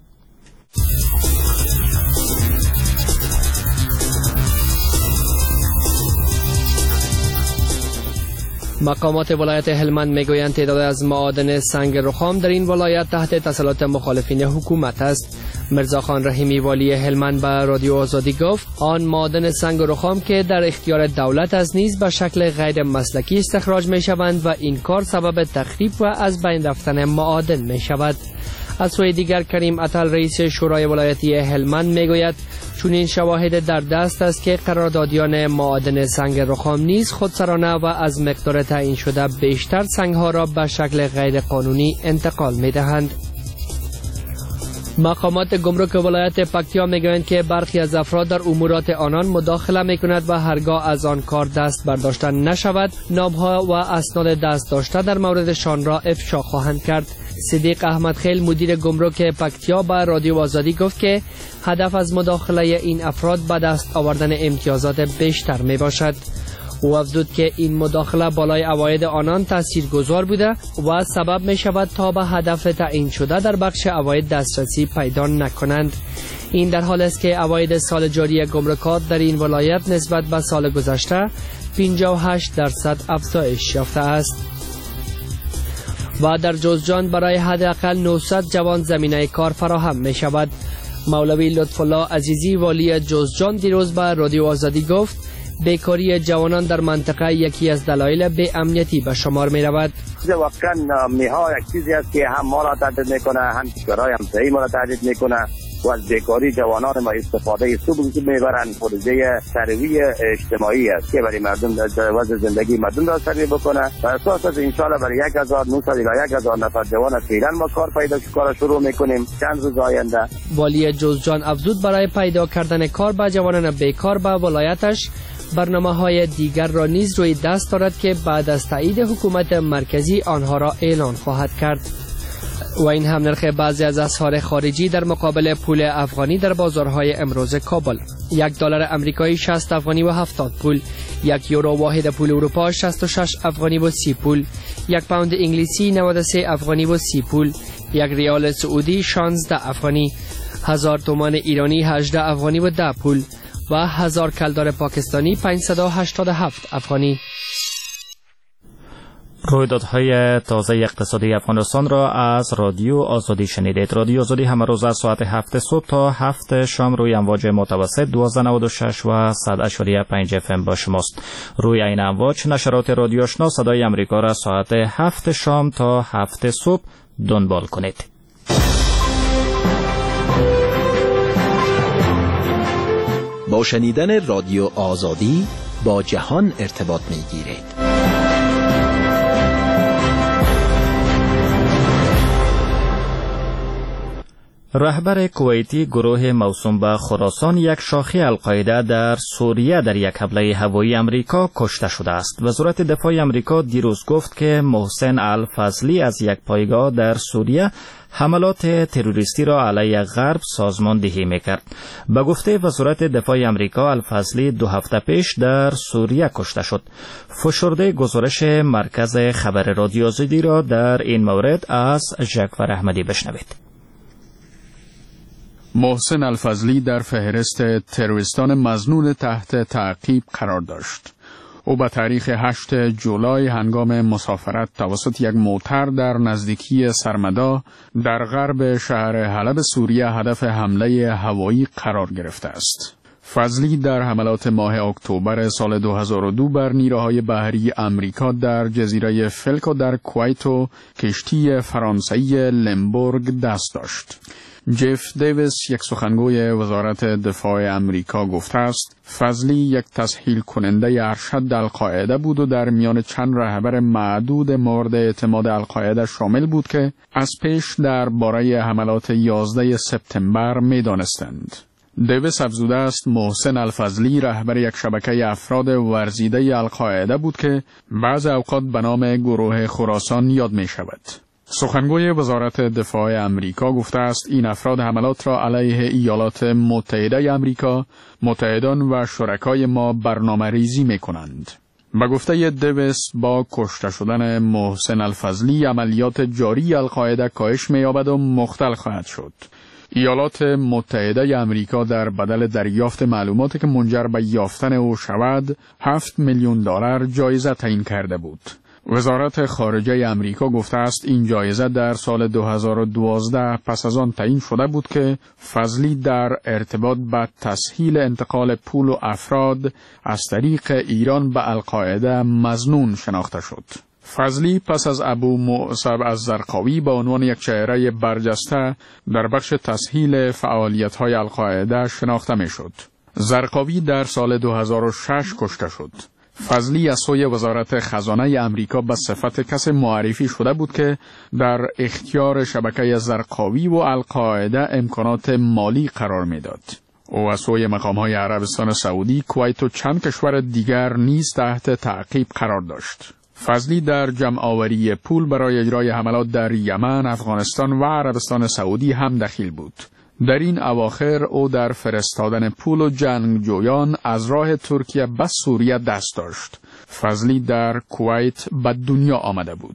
مقامات ولایت هلمند میگویند تعداد از معادن سنگ رخام در این ولایت تحت تسلط مخالفین حکومت است. مرزا خان رحیمی والی هلمند به رادیو آزادی گفت آن معادن سنگ رخام که در اختیار دولت است نیز به شکل غیر مسلکی استخراج می شوند و این کار سبب تخریب و از بین رفتن معادن می شود. از سوی دیگر کریم عطل رئیس شورای ولایتی هلمند میگوید چون این شواهد در دست است که قراردادیان معادن سنگ رخام نیز خودسرانه و از مقدار تعیین شده بیشتر سنگها را به شکل غیر قانونی انتقال می دهند. مقامات گمرک ولایت پکتیا میگویند که برخی از افراد در امورات آنان مداخله میکند و هرگاه از آن کار دست برداشته نشود نامها و اسناد دست داشته در موردشان را افشا خواهند کرد. صدیق احمد خیل مدیر گمرک پکتیا به رادیو آزادی گفت که هدف از مداخله این افراد به دست آوردن امتیازات بیشتر می باشد. او افزود که این مداخله بالای عواید آنان تاثیرگذار بوده و سبب می شود تا به هدف تعیین شده در بخش عواید دسترسی پیدا نکنند. این در حال است که عواید سال جاری گمرکات در این ولایت نسبت به سال گذشته پنجاه و هشت درصد افزایش یافته است. و در جوزجان برای حداقل نهصد جوان زمینه کار فراهم می شود. مولوی لطفالله عزیزی والی جوزجان دیروز به رادیو آزادی گفت بیکاری جوانان در منطقه یکی از دلایل بی امنیتی به شمار می رود. واقعا میها یک چیزی است که هم ما را تهدید میکنه، هم کشورهای همسایه ما را تهدید میکنه و از بیکاری جوانان ما استفاده سوء میبرند. پروژه ترویج اجتماعی است که برای مردم وضع زندگی مردم را سریع بکنه و اساس از ان شاء الله برای یک هزار و نهصد الی یک هزار نفر جوان فعلا ما کار پیدا کار شروع میکنیم چند روز آینده. والی جوزجان افزود برای پیدا کردن کار به جوانان بیکار به ولایتش برنامه های دیگر را نیز روی دست دارد که بعد از تایید حکومت مرکزی آنها را اعلان خواهد کرد. و این هم نرخ بعضی از اسعار خارجی در مقابل پول افغانی در بازارهای امروز کابل: یک دلار آمریکایی شصت افغانی و هفتاد پول، یک یورو واحد پول اروپا شصت و شش افغانی و سی پول، یک پوند انگلیسی نود و سه افغانی و سی پول، یک ریال سعودی شانزده افغانی، هزار تومان ایرانی هجده افغانی و ده پول و هزار کلدار پاکستانی پانصد و هشتاد و هفت افغانی. رویدادهای تازه اقتصادی افغانستان را از رادیو آزادی شنیدید. رادیو آزادی همه روز از ساعت هفت صبح تا هفت شام روی امواج متوسط دویست و نود و شش و صد و پنج اف ام با شماست. روی این امواج نشرات رادیو آشنا صدای امریکا را ساعت هفت شام تا هفت صبح دنبال کنید. با شنیدن رادیو آزادی با جهان ارتباط می‌گیرید. رهبر کویتی گروه موسوم به خراسان یک شاخه القاعده در سوریه در یک حمله هوایی امریکا کشته شده است. وزارت دفاع امریکا دیروز گفت که محسن الفضلی از یک پایگاه در سوریه حملات تروریستی را علیه غرب سازماندهی میکرد. به گفته وزارت دفاع امریکا الفضلی دو هفته پیش در سوریه کشته شد. فشرده گزارش مرکز خبر رادیو آزادی را در این مورد از جعفر احمدی بشنوید. محسن الفضلی در فهرست تروریستان مظنون تحت تعقیب قرار داشت. او به تاریخ هشتم جولای هنگام مسافرت توسط یک موتر در نزدیکی سرمدا در غرب شهر حلب سوریه هدف حمله هوایی قرار گرفته است. فضلی در حملات ماه اکتبر سال دو هزار و دو بر نیروهای بحری امریکا در جزیره فلکو در کویت و کشتی فرانسوی لمبورگ دست داشت. جف دیویس، یک سخنگوی وزارت دفاع امریکا، گفته است فضلی یک تسهیل کننده ارشد القاعده بود و در میان چند رهبر معدود مورد اعتماد القاعده شامل بود که از پیش درباره حملات یازده سپتامبر می دانستند. دیویس افزوده است محسن الفضلی رهبر یک شبکه افراد ورزیده القاعده بود که بعض اوقات به نام گروه خراسان یاد می شود. سخنگوی وزارت دفاع امریکا گفته است این افراد حملات را علیه ایالات متحده امریکا، متحدان و شرکای ما برنامه ریزی می کنند. به گفته دیویس با کشته شدن محسن الفضلی عملیات جاری القاعده کاهش می یابد و مختل خواهد شد. ایالات متحده امریکا در بدل دریافت معلوماتی که منجر به یافتن او شود هفت میلیون دلار جایزه تعیین کرده بود. وزارت خارجه امریکا گفته است این جایزه در سال دو هزار و دوازده پس از آن تعیین شده بود که فضلی در ارتباط با تسهیل انتقال پول و افراد از طریق ایران به القاعده مظنون شناخته شد. فضلی پس از ابو مصعب الزرقاوی به عنوان یک چهره برجسته در بخش تسهیل فعالیت‌های القاعده شناخته می‌شد. زرقاوی در سال دو هزار و شش کشته شد. فضلی از سوی وزارت خزانه امریکا به صفت کسی معرفی شده بود که در اختیار شبکه زرقاوی و القاعده امکانات مالی قرار میداد. او از سوی مقام‌های عربستان سعودی، کویت و چند کشور دیگر نیز تحت تعقیب قرار داشت. فضلی در جمع‌آوری پول برای اجرای حملات در یمن، افغانستان و عربستان سعودی هم دخیل بود. در این اواخر او در فرستادن پول و جنگجویان از راه ترکیه به سوریه دست داشت. فضلی در کویت به دنیا آمده بود.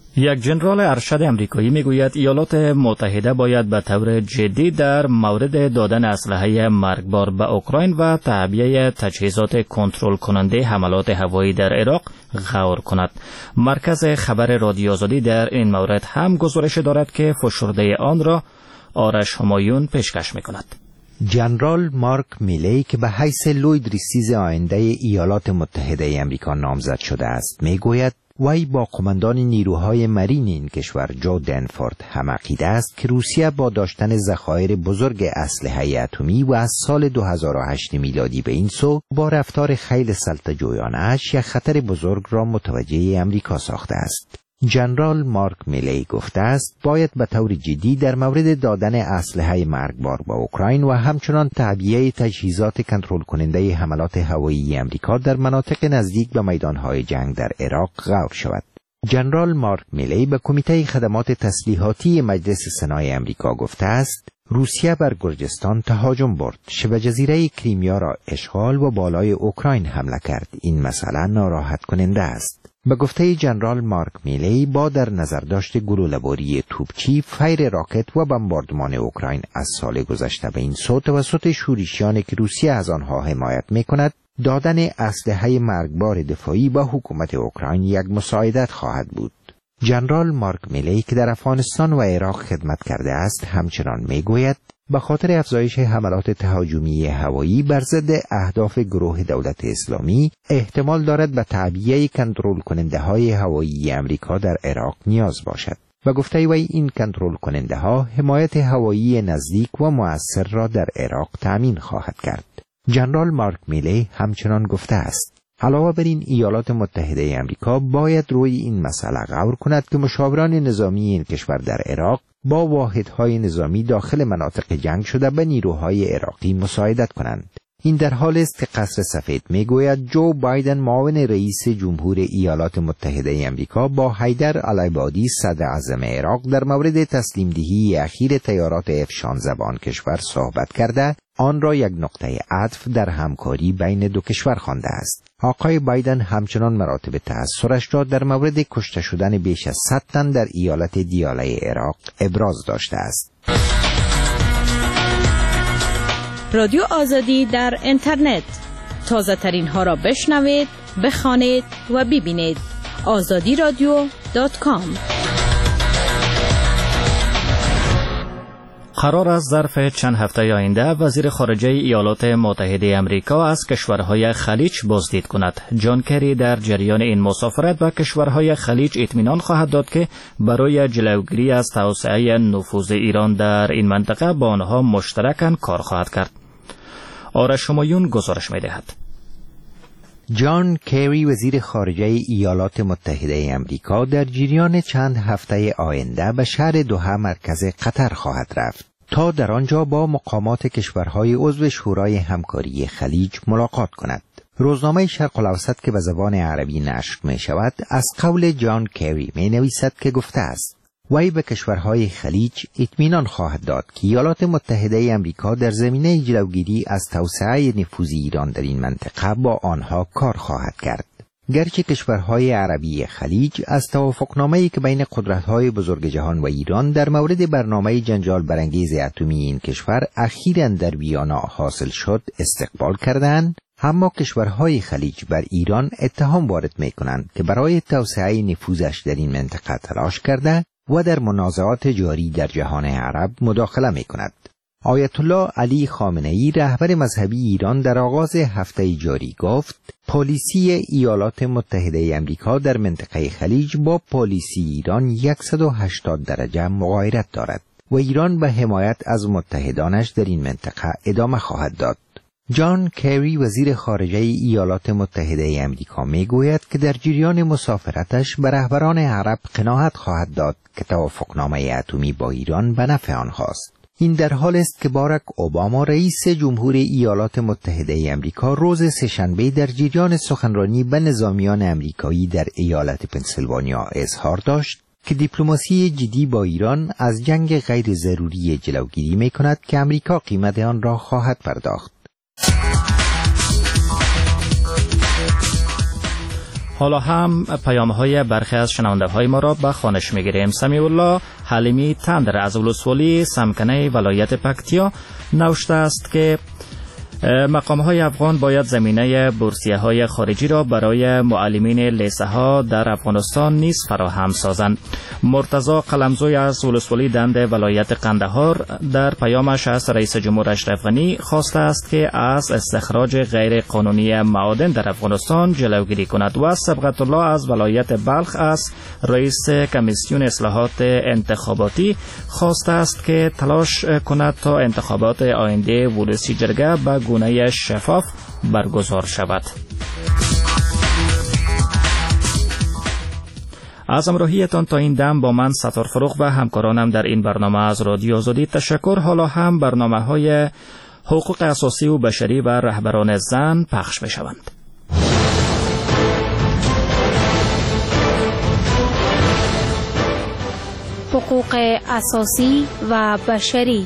یک ژنرال ارشد امریکایی میگوید ایالات متحده باید به طور جدی در مورد دادن اسلحه مرگبار به اوکراین و تعبیه تجهیزات کنترل کننده حملات هوایی در عراق غور کند. مرکز خبر رادیو آزادی در این مورد هم گزارش دارد که فشرده آن را آرش همایون پیشکش میکند. ژنرال مارک میلی که به حیث لوید ریستیز آینده ایالات متحده آمریکا نامزد شده است میگوید وی با قماندان نیروهای مرین این کشور جو دنفورد هم عقیده است که روسیه با داشتن ذخایر بزرگ اسلحه اتمی و از سال دو هزار و هشت میلادی به این سو با رفتار خیلی سلطه‌جویانه‌اش یک خطر بزرگ را متوجه امریکا ساخته است. ژنرال مارک میلی گفته است باید به طور جدی در مورد دادن اسلحه مرگبار به اوکراین و همچنان تعبیه تجهیزات کنترل کننده حملات هوایی امریکا در مناطق نزدیک به میدانهای جنگ در عراق غور شود. ژنرال مارک میلی به کمیته خدمات تسلیحاتی مجلس سنای امریکا گفته است روسیه بر گرجستان تهاجم برد، شبه جزیره کریمیا را اشغال و بالای اوکراین حمله کرد. این مسئله ناراحت کننده است. به گفته ژنرال مارک میلی با در نظر داشت گلوله‌باری توپچی، فیر راکت و بمباردمان اوکراین از سال گذشته به این سو توسط شورشیانی که روسیه از آنها حمایت می‌کند، دادن اسلحه مرگبار دفاعی به حکومت اوکراین یک مساعدت خواهد بود. ژنرال مارک میلی که در افغانستان و عراق خدمت کرده است همچنان میگوید به خاطر افزایش حملات تهاجمی هوایی بر ضد اهداف گروه دولت اسلامی احتمال دارد به تعبیه کنترل کننده های هوایی امریکا در عراق نیاز باشد. و گفته وی این کنترل کننده ها حمایت هوایی نزدیک و مؤثر را در عراق تأمین خواهد کرد. ژنرال مارک میلی همچنان گفته است علاوه بر این ایالات متحده امریکا باید روی این مسئله غور کند که مشاوران نظامی این کشور در عراق با واحدهای نظامی داخل مناطق جنگ شده به نیروهای عراقی مساعدت کنند. این در حال است که قصر سفید میگوید جو بایدن معاون رئیس جمهور ایالات متحده امریکا با حیدر العبادی صدر اعظم عراق در مورد تسلیم دهی اخیر طیارات اف شانزده به آن کشور صحبت کرده، آن را یک نقطه عطف در همکاری بین دو کشور خوانده است. آقای بایدن همچنان مراتب تأثرش را در مورد کشته شدن بیش از صد تن در ایالت دیاله عراق ابراز داشته است. رادیو آزادی در اینترنت، تازه ترین ها را بشنوید، بخوانید و ببینید. آزادی رادیو دات کام. قرار است ظرف چند هفته آینده وزیر خارجه ایالات متحده آمریکا از کشورهای خلیج بازدید کند. جان کری در جریان این مسافرت به کشورهای خلیج اطمینان خواهد داد که برای جلوگیری از توسعه نفوذ ایران در این منطقه با آنها مشترکاً کار خواهد کرد. آرش همایون گزارش می‌دهد. جان کری وزیر خارجه ایالات متحده آمریکا در جریان چند هفته آینده به شهر دوحه مرکز قطر خواهد رفت تا در آنجا با مقامات کشورهای عضو شورای همکاری خلیج ملاقات کند. روزنامه شرق الاوسط که به زبان عربی نشر می شود از قول جان کری می نویسد که گفته است وی به کشورهای خلیج اطمینان خواهد داد که ایالات متحده آمریکا در زمینه جلوگیری از توسعه نفوذ ایران در این منطقه با آنها کار خواهد کرد. گرچه کشورهای عربی خلیج از توافقنامه‌ای که بین قدرت‌های بزرگ جهان و ایران در مورد برنامه جنجال برانگیز اتمی این کشور اخیراً در ویانا حاصل شد استقبال کردند، اما کشورهای خلیج بر ایران اتهام وارد می‌کنند که برای توسعه نفوذش در این منطقه تلاش کرده و در منازعات جاری در جهان عرب مداخله می‌کند. آیت الله علی خامنه‌ای رهبر مذهبی ایران در آغاز هفته جاری گفت پالیسی ایالات متحده آمریکا در منطقه خلیج با پالیسی ایران صد و هشتاد درجه مغایرت دارد و ایران به حمایت از متحدانش در این منطقه ادامه خواهد داد. جان کری وزیر خارجه ایالات متحده آمریکا میگوید که در جریان مسافرتش به رهبران عرب قناعت خواهد داد که توافقنامه اتمی با ایران به نفع آنهاست. این در حال است که باراک اوباما رئیس جمهور ایالات متحده آمریکا روز سه‌شنبه در جریان سخنرانی به نظامیان آمریکایی در ایالت پنسیلوانیا اظهار داشت که دیپلماسی جدی با ایران از جنگ غیر ضروری جلوگیری می‌کند که آمریکا قیمت آن را خواهد پرداخت. حالا هم پیام های برخی از شنونده های ما را به خوانش میگیریم. سمیع الله حلیمی تندر از ولسوالی سمکنه ولایت پکتیا نوشته است که مقام های افغان باید زمینه بورسیه های خارجی را برای معلمین لیسه ها در افغانستان نیز فراهم سازند. مرتضی قلمزوی از ولسوالی دند ولایت قندهار در پیامش از رئیس جمهور اشرف غنی خواسته است که از استخراج غیر قانونی معادن در افغانستان جلوگیری کند و صبغت الله از ولایت بلخ از رئیس کمیسیون اصلاحات انتخاباتی خواسته است که تلاش کند تا انتخابات آینده ولسی جرگه به گونه شفاف برگزار شود. از همراهیتان تا این دم با من ستار فروغ و همکارانم در این برنامه از رادیو آزادی تشکر. حالا هم برنامه های حقوق اساسی و بشری و رهبران زن پخش می شوند. حقوق اساسی و بشری.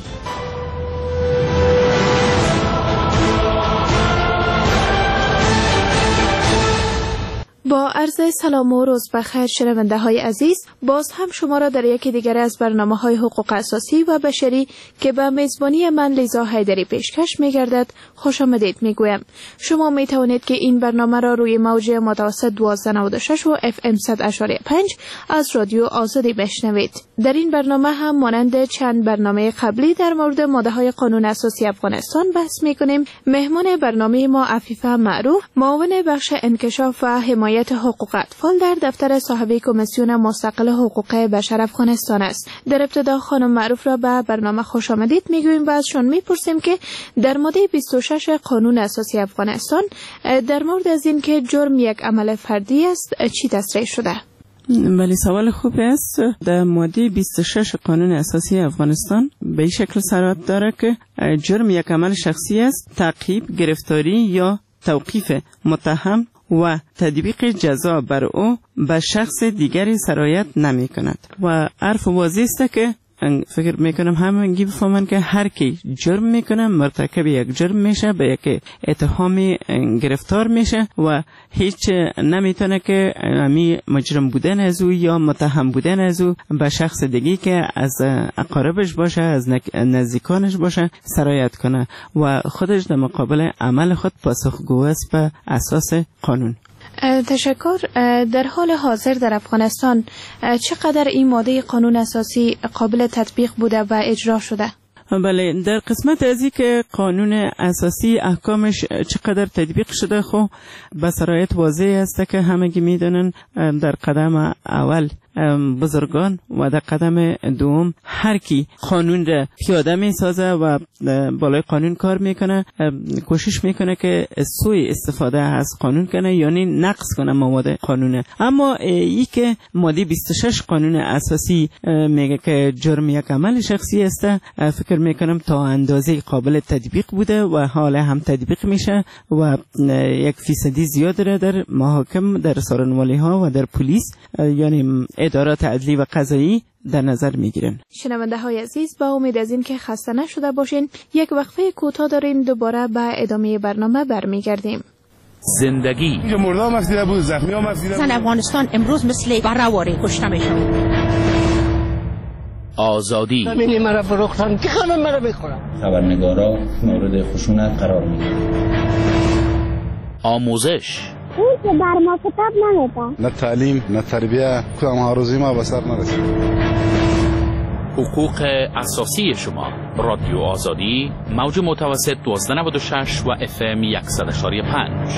با عرض سلام و روز بخیر شنونده های عزیز، باز هم شما را در یکی دیگر از برنامه های حقوق اساسی و بشری که به میزبانی من لیزا حیدری پیشکش می گردد خوش آمدید می گویم. شما می توانید که این برنامه را روی موج متوسط دوازده نود و شش و اف ام صد اشاری پنج از رادیو آزادی بشنوید. در این برنامه هم مانند چند برنامه قبلی در مورد ماده های قانون اساسی افغانستان بحث می کنیم. مهمان برنامه ما عفیفه معروف، معاون بخش انکشاف و حمایت حقوق اطفال در دفتر صاحب کمیسیون مستقل حقوق بشر افغانستان است. در ابتدا خانم معروف را به برنامه خوش آمدید میگوییم و ازشون میپرسیم که در ماده بیست و شش قانون اساسی افغانستان در مورد از این که جرم یک عمل فردی است چی تصریح شده؟ بله، سوال خوب است. در ماده بیست و شش قانون اساسی افغانستان به این شکل صراحت داره که جرم یک عمل شخصی است، تعقیب، گرفتاری یا توقیف متهم و تطبیق جزا بر او به شخص دیگری سرایت نمی کند و عرف واضح است که فکر میکنم همگی بفهمن که هر کی جرم میکنه مرتکب یک جرم میشه، به یک اتهام گرفتار میشه و هیچ نمیتونه که امی مجرم بودن از او یا متهم بودن از او به شخص دیگی که از اقاربش باشه، از نزدیکانش باشه سرایت کنه و خودش در مقابل عمل خود پاسخگو است به اساس قانون. تشکر. در حال حاضر در افغانستان چقدر این ماده قانون اساسی قابل تطبیق بوده و اجرا شده؟ بله، در قسمت از این که قانون اساسی احکامش چقدر تطبیق شده خو به صراحت واضح است که همگی میدونن در قدم اول بزرگان و در قدم دوم هر کی قانون را پیاده می سازه و بالای قانون کار میکنه کوشش میکنه که سوء استفاده از قانون کنه، یعنی نقض کنه مواد قانونه. اما ای که ماده بیست و شش قانون اساسی میگه که جرم یک عمل شخصی است، فکر میکنم تا اندازه قابل تطبیق بوده و حالا هم تطبیق میشه و یک فیصدی زیاد را در محاکم، در سارنوالی ها و در پلیس یعنی ادارات عدلی و قضایی در نظر میگیرن. شنونده های عزیز، با امید از این که خسته نشده باشین یک وقفه کوتاه داریم، دوباره به ادامه برنامه برمیگردیم. زندگی مردم مسیده بود، زخمی ها مسیده بود. افغانستان امروز مثل برآوری کشته میشن. آزادی همینی مرا فروختن که خانم مرا بخورم. خبرنگارا مورد خشونت قرار میگیرن. آموزش اون که بر ما کتاب نمیده، نه تعلیم نه تربیه، کدام آرزوی ما به سر نرسید. حقوق اساسی شما. رادیو آزادی، موج متوسط دوازده نود و شش و اف ام صد و شش و پنج.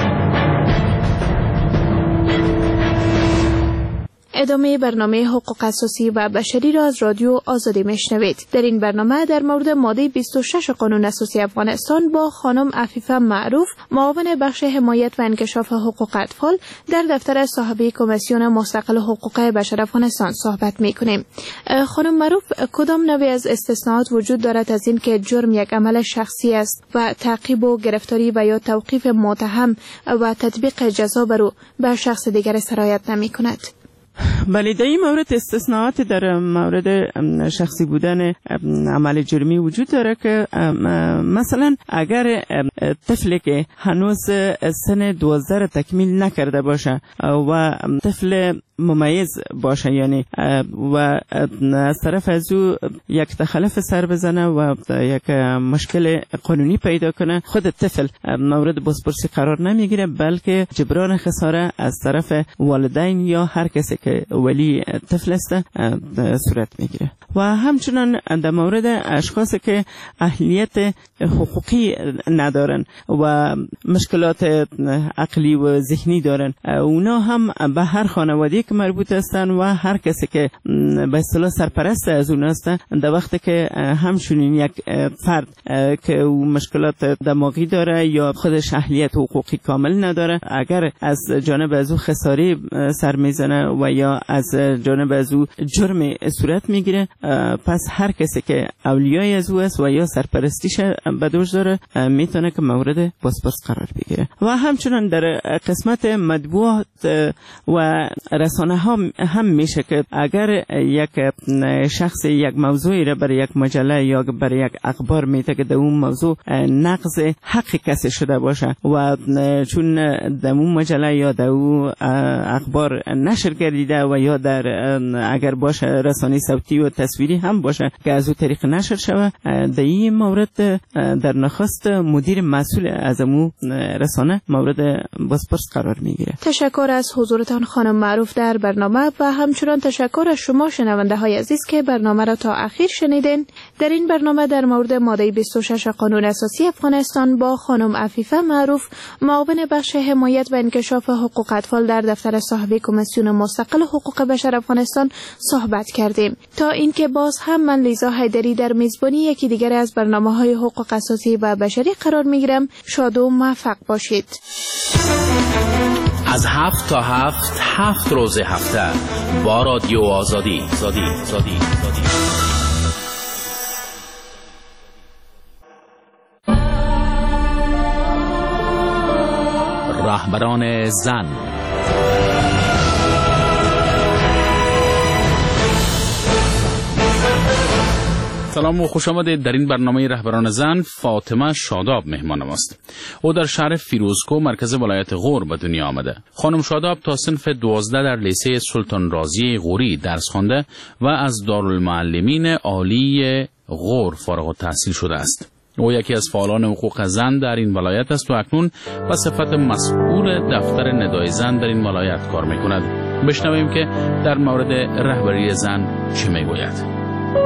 ادامه برنامه حقوق اساسی و بشری را از رادیو آزادی میشنوید. در این برنامه در مورد ماده بیست و شش قانون اساسی افغانستان با خانم عفیفه معروف، معاون بخش حمایت و انکشاف حقوق اطفال در دفتر صاحب کمیسیون مستقل حقوق بشر افغانستان صحبت میکنیم. خانم معروف، کدام نوعی از استثناءات وجود دارد از این که جرم یک عمل شخصی است و تعقیب و گرفتاری و یا توقیف متهم و تطبیق جزا بر او به شخص دیگر سرایت نمی کند؟ بله، در این مورد استثناءات در مورد شخصی بودن عمل جرمی وجود داره که مثلا اگر طفلی که هنوز سن دوازده تکمیل نکرده باشه و طفل ممیز باشه، یعنی و از طرف از او یک تخلف سر بزنه و یک مشکل قانونی پیدا کنه، خود طفل مورد بازپرسی قرار نمیگیره، بلکه جبران خساره از طرف والدین یا هر کسی که ولی طفل است صورت میگیره. و همچنان در مورد اشخاصی که اهلیت حقوقی ندارن و مشکلات عقلی و ذهنی دارن، اونا هم به هر خانواده که مربوط هستن و هر کسی که به اصطلاح سرپرست از اون هستن، در وقتی که همچنین یک فرد که او مشکلات دماغی داره یا خودش اهلیت حقوقی کامل نداره، اگر از جانب از او خساری سر میزنه و یا از جانب از او جرم صورت میگیره، پس هر کسی که اولیای از او است و یا سرپرستیش به دوش داره میتونه که مورد بازپرس قرار بگیره. و همچنان در قسمت مطبوعات و رسانه ها هم میشه که اگر یک شخص یک موضوعی را برای یک مجله یا برای یک اخبار میده که در اون موضوع نقض حق کسی شده باشه و چون در اون مجله یا در اون اخبار نشر گردیده و یا در اگر باشه رسانه صوتی و تصویری هم باشه که از اون طریق نشر شوه، در این مورد در نخست مدیر مسئول از اون رسانه مورد بازپرس قرار میگیره. تشکر از حضورتان خانم معروف در برنامه و همچنان تشکر از شما شنونده های عزیز که برنامه را تا اخیر شنیدین. در این برنامه در مورد ماده بیست و شش قانون اساسی افغانستان با خانم عفیفه معروف، معاون بخش حمایت و انکشاف حقوق اطفال در دفتر صاحب کمیسیون مستقل حقوق بشر افغانستان صحبت کردیم. تا اینکه باز هم من لیزا حیدری در میزبانی یکی دیگر از برنامه‌های حقوق اساسی و بشری قرار میگیرم. شاد و موفق باشید. از هفت تا هفت هفت روز هفته با رادیو آزادی زادی زادی زادی. رهبران زن. سلام و خوش آمدید. در این برنامه رهبران زن فاطمه شاداب مهمان ماست. او در شهر فیروزکو مرکز ولایت غور به دنیا آمده. خانم شاداب تا صنف دوازده در لیسه سلطان رازی غوری درس خوانده و از دارالمعلمین عالی غور فارغ التحصیل شده است. او یکی از فعالان حقوق زن در این ولایت است و اکنون به صفت مسئول دفتر ندای زن در این ولایت کار می‌کند. بشنویم که در مورد رهبری زن چه میگوید.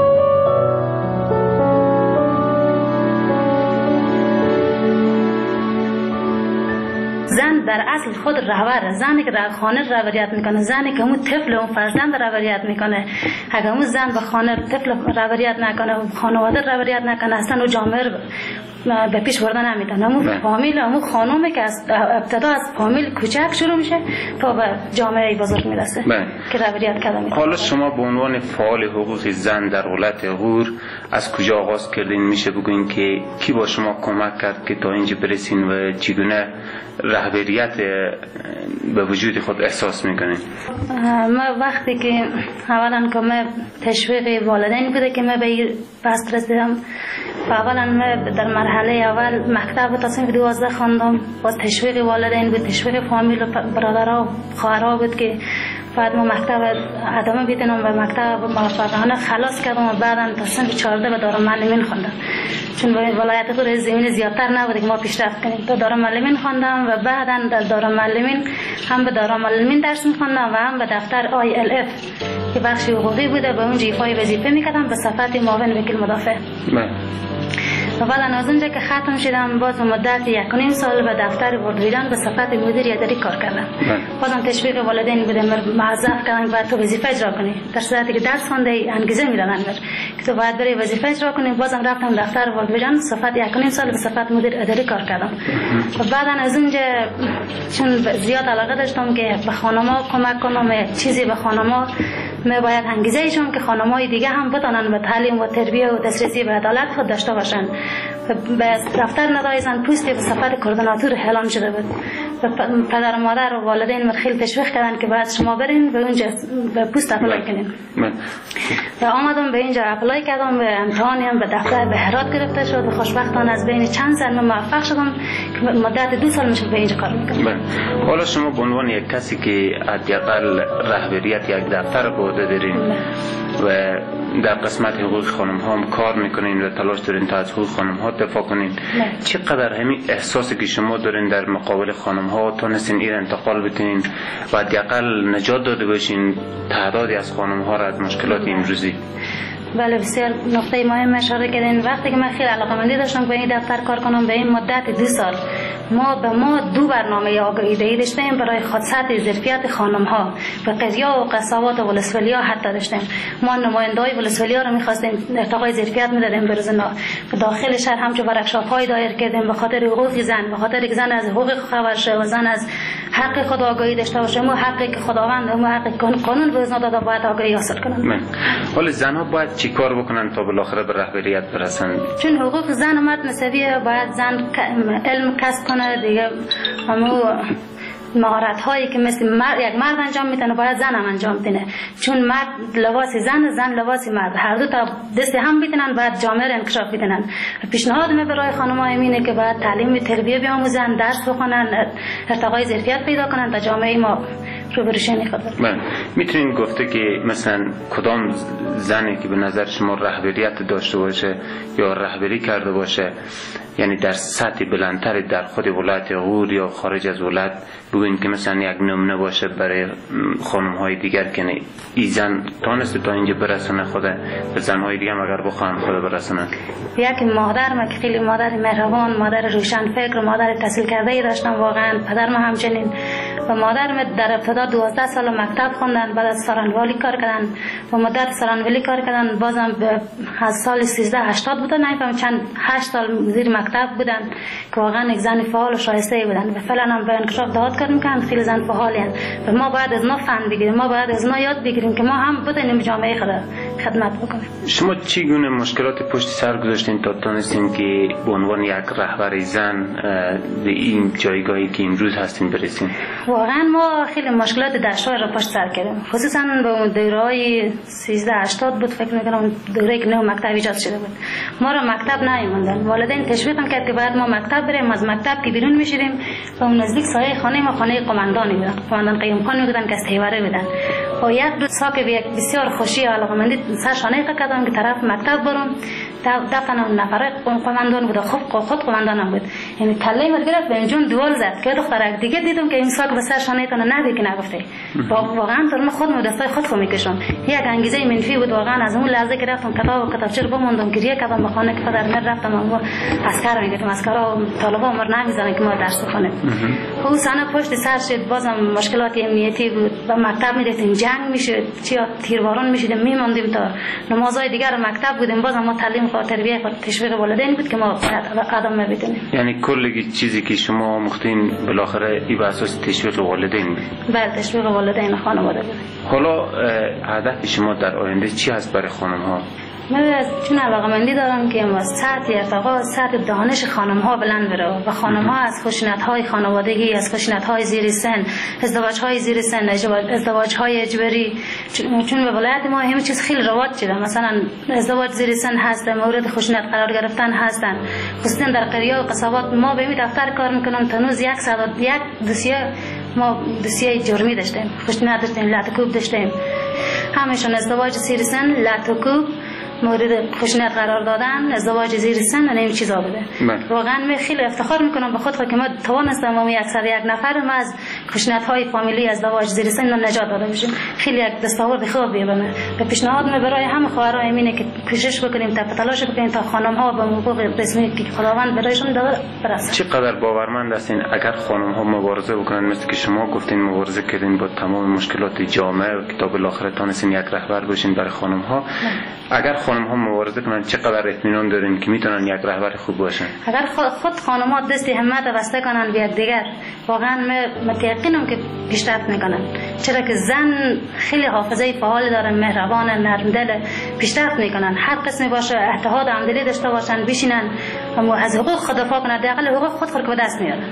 زن در اصل خود رهبر، زنی که در خانه رهبریت میکنه، زنی که اون طفل اون فرزند رهبریت میکنه. اگر اون زن به خانه طفل رهبریت نکنه، خانواده رهبریت نکنه، اصلا اون جامعه به پیش بردن نمیتونه. اون فامیل، اون خانومه که از ابتدا از فامیل کوچک شروع میشه تا به جامعه بزرگ میرسه که رهبریت کرده میکنه. حالا شما به عنوان فعال حقوق زن در ولایت غور از کجا آغاز کردین؟ میشه بگوین که کی با شما کمک کرد که تا اینجا برسین و چگونه رهبریت به وجود خود احساس میکنین؟ ما وقتی که اولا که ما تشویق والدین بوده که ما به این پست رسیدم. اولا ما در مرحله اول مکتب تا صنف دوازده خواندم، با تشویق والدین بود، تشویق فامیل و برادرها و خواهرها بود که بعد ما مکتب ادامه بدیم و مکتب موفقانه خلاص کردم و بعدا تا صنف چهارده به دارالمعلمین خواندم. چون ولایت غور زمین زیادتر نبوده که ما پیشرفت کنیم. تا دارالمعلمین خواندم و بعدا در دارالمعلمین هم به دارالمعلمین درس می‌خواندم و هم به دفتر آی ال اف که بخش حقوقی بوده به اونجا ایفای وظیفه می‌کردم به صفت معاون وکیل مدافع. و بعد از اونجا که ختم شدم باز مدت یک و نیم سال به دفتر وردویران به صفت مدیر اداری کار کردم. بازم تشویق والدین بوده، موظف کردن که باید تو وظیفه اجرا کنی. در صورتی که درس خوانده انگیزه میدادن که تو باید بری وظیفه اجرا کنی. بازم رفتم دفتر وردویران به صفت یک و نیم سال به صفت مدیر اداری کار کردم. و بعد از اونجا چون زیاد علاقه داشتم که به خانم‌ها کمک کنم، چیزی به خانم‌ها ما باید انگیزه ایشون که خانم‌های دیگه هم بتونن به تعلیم و تربیت و دسترسی به عدالت خود داشته باشن. به دفتر ندای زن پوستی به صفت کوردیناتور اعلام شده بود پدر و مادر و والدین من خیلی تشویق کردن که باید شما برین به اونجا به پست اپلای کنین. و آمدم به اینجا اپلای کردم، به امتحانیم به دفتر به هرات گرفته شد و خوشبختانه از بین چند سال من موفق شدم که مدت دو سال میشه به اینجا کار میکنم. حالا شما به عنوان یک کسی که حداقل رهبریت یک دفتر به عهده دارین و در قسمت حقوق خانم ها هم کار میکنین و تلاش دارین تا از حقوق خانم ها دفاع کنین، چقدر همین احساسی که شما دارین در مقابل خانم ها تونستین این انتقال بتین و حداقل نجات داده باشین تعدادی از خانم ها را از مشکلات امروزی؟ بله بسیار نقطه مهم اشاره کردین. وقتی که من خیلی علاقه‌مندی داشتم به این دفتر کار کنم به این مدت دو سال ما به ما دو برنامه آگاهی دهی داشتیم برای خدمت ظرفیت خانم ها و قضیا و قصابات و ولسوالی‌ها حتی داشتیم. ما نماینده‌های ولسوالی‌ها رو می‌خواستیم ارتقای ظرفیت می‌دادیم به روزنا به داخل شهر همچون ورکشاپ‌های دایر کردیم به خاطر حقوق زن، به خاطر که زن از حقوق خبر شه و زن از حق خود آگاهی داشته باشه. ما حقی که خداوند ما حق قانون به روزنا داده باید آگاهی حاصل کنن. ولی زن‌ها باید چی کار بکنن تا بالاخره به رهبریت برسن؟ چون حقوق زن و مرد مساویه، باید زن علم کسب کنه دیگه. همو مهارت هایی که مثل مرد یک مرد انجام میتونه باید زن هم انجام بده، چون مرد لباس زن، زن لباس مرد، هر دو تا دست هم میتونن باید جامعه را انکشاف بدن. پیشنهاد من برای خانم‌ها اینه که باید تعلیم تربیه بیاموزن، درس بخونن، ارتقای ظرفیت پیدا کنن تا جامعه ما رو بروشنی خود. من میتونین گفته که مثلا کدام زنی که به نظر شما رهبریت داشته باشه یا رهبری کرده باشه، یعنی در سطح بلندتری در خود ولایت غور یا خارج از ولایت، بگوین که مثلا یک نمونه باشه برای خانم‌های دیگر که این زن تانسته تا اینجا برسونه خود به زن‌های دیگه هم اگر بخوان خود برسونن؟ یک مادر ما که خیلی مادر مهربان، مادر روشن فکر، مادر تحصیل کرده داشتم واقعا، پدر ما همچنین. و مادر ما در ابتدا دوازده سال مکتب خوندن، بعد از سالنوالی کار کردن و مدت سالنوالی کار کردن، بازم از سال سیزده هشتاد بودن، نمی‌فهمم چند هشت سال زیر مکتب بودن که واقعا یک زن فعال و شایسته بودن و فعلا هم به انکشاف دعوت کار میکنن، خیلی زن فعالین و ما باید از ما فن بگیریم، ما باید از ما یاد بگیریم که ما هم بتونیم جامعه خود خدمت بکنیم. شما چی گونه مشکلات پشت سر گذاشتین تا تونستین که به عنوان یک رهبر زن به این جایگاهی که امروز هستین برسین؟ واقعا ما خیلی مشکلات دشوار را پشت سر کردیم، خصوصا به اون دوره‌های سیزده هشتاد بود، فکر میکنم دوره‌ای که نو مکتب ایجاد شده بود. ما را مکتب نیومدن، والدین تشویق کرد که بعد ما مکتب بریم. از مکتب که بیرون میشیدیم و اون نزدیک سایه خانه ما خانه قماندانی بود، قماندان قیوم خان میگفتن که از تیوره بودن. و یک دو ساعت به یک بسیار خوشی و علاقمندی سر شانه کردم که طرف مکتب برم. دفتن اون نفره قماندان بود، خود خود قماندانم بود، یعنی کله من گرفت به اینجون دوال زد که دخترک دیگه دیدم که این ساک به سر شانه تون ندی که نگفته. واقعا تو من خودم دستای خود خو میکشم. یک انگیزه منفی بود واقعا. از اون لحظه که رفتم کتاب و کتابچه رو بموندم، گریه کردم به خانه که پدر من رفتم اما عسکر میگفتم عسکرا و طالبا عمر نمیذارن که ما درس بخونیم. اون سنه پشت سر شد، بازم مشکلات امنیتی بود و مکتب میرفتیم جنگ میشد، چیا تیربارون میشد، میموندیم تا نمازهای دیگر مکتب بودیم. بازم ما تعلیم و تربیه و تشویق والدین بود که ما ادامه بدیم. یعنی کل چیزی که شما مختین بالاخره ای بر اساس تشویق والدین بود؟ بله، تشویق والدین خانواده بود. حالا هدف شما در آینده چی هست برای خانم ها؟ من چون علاقه‌مندی دارم که ما سطح ارتقا سطح دانش خانم ها بلند بره و خانم ها از خشونت های خانوادگی، از خشونت های زیر سن، ازدواج های زیر سن، ازدواج های اجباری، چون به ولایت ما همه چیز خیلی رواج شده، مثلا ازدواج زیر سن هست، مورد خشونت قرار گرفتن هستن، خصوصا در قریه و قصابات. ما به این دفتر کار میکنم تنوز یک سال یک دوسیه ما دوسیه جرمی داشتیم، خشونت داشتیم، لطکوب داشتیم، همشون ازدواج زیر سن، لطکوب، مورد خشونت قرار دادن، ازدواج زیر سن و این چیزا بوده. واقعا من خیلی افتخار میکنم به خود که ما توانستم ما اکثر یک نفر ما از خشونت های فامیلی، ازدواج زیر سن نجات داده باشیم. خیلی یک دستاورد خوبیه به من. به پیشنهاد من برای همه خواهرای اینه که کوشش بکنیم تا تلاش بکنیم تا خانم ها به حقوق رسمی که خداوند برایشون داده برسن. چقدر باورمند هستین اگر خانم ها مبارزه بکنن مثل که شما گفتین مبارزه کردین با تمام مشکلات جامعه و که تا بالاخره تونستین یک رهبر باشین برای خانم ها، اگر خانم ها مبارزه کنن چقدر اطمینان دارین که میتونن یک رهبر خوب باشن؟ اگر خود خانم ها دست همت بسته کنن به یکدیگر، واقعا من متأکدم که پیشرفت میکنن. چرا که زن خیلی حافظه فعال داره، مهربان، نرم دل، پیشرفت میکنن. هر قسمی باشه اتحاد و همدلی داشته باشن، بشینن و از حقوق خود دفاع کنن، حداقل حقوق خود خود به دست میارن.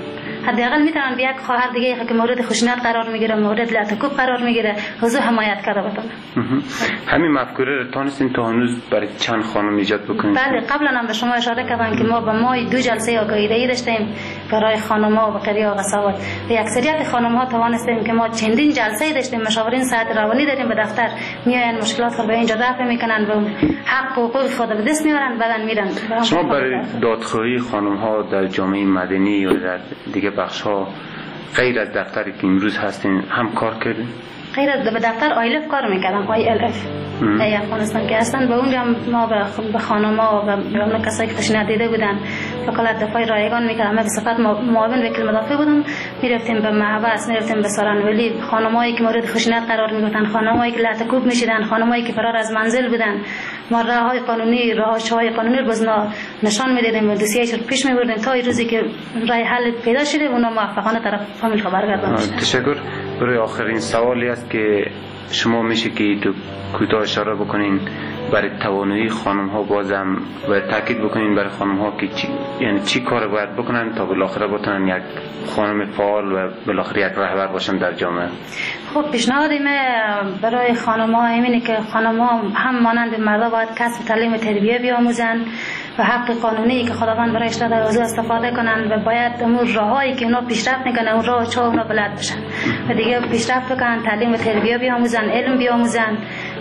حداقل میتونن به یک خواهر دیگه که مورد خشونت قرار میگیره، مورد لطکوب قرار میگیره، حضور حمایت کرده بتونه. همین مفکوره رو تانستین تا هنوز برای چند خانم ایجاد بکنید؟ بله، قبلا هم به شما اشاره کردم که ما به ما دو جلسه آگاهی داشتیم برای خانم‌ها و بقیه و قصابات. به اکثریت خانم‌ها توانستیم که ما چندین جلسه داشتیم، مشاورین صحت روانی داریم به دفتر، میاین مشکلات خود به اینجا دفع میکنن و حق و حقوق خود به دست میارن، بعدن میرن. شما برای دادخواهی خانم‌ها در جامعه مدنی یا در دیگه بخش‌ها غیر از دفتری که امروز هستین هم کار کردین؟ غیر از به دفتر آیلف کار میکردم، آی ال اف ای افغانستان که هستن. به اونجا ما به خانم‌ها و به کسایی که خشونت دیده بودن وکالت دفاع رایگان میکردم. من به صفت معاون وکیل مدافع بودم، میرفتیم به محبس، میرفتیم به سارنولی، خانمایی که مورد خشونت قرار میگرفتن، خانمایی که لطکوب میشدن، خانمایی که فرار از منزل بودن، ما راههای قانونی راههای قانونی رو بزنا نشان میدادیم و دوسیه‌اش رو پیش میبردیم تا روزی که راه حل پیدا شده اونا موفقانه طرف فامیل خبر گردان شدن. تشکر. برای آخرین سوالی است که شما میشه که تو کوتاه اشاره بکنین برای توانایی خانم ها بازم و تاکید بکنین برای خانم ها که چی یعنی چی کار باید بکنن تا بالاخره بتونن یک خانم فعال و بالاخره یک رهبر باشن در جامعه. خب پیشنهاد من برای خانم ها اینه که خانم ها هم مانند مردا باید کسب تعلیم و تربیت بیاموزن و حق قانونی که خداوند برایش داده از او استفاده کنن و باید اون راهایی که اونا پیشرفت میکنن اون راه چه اونا بلد بشن و دیگه پیشرفت بکنن، تعلیم و تربیت بیاموزن، علم بیاموزن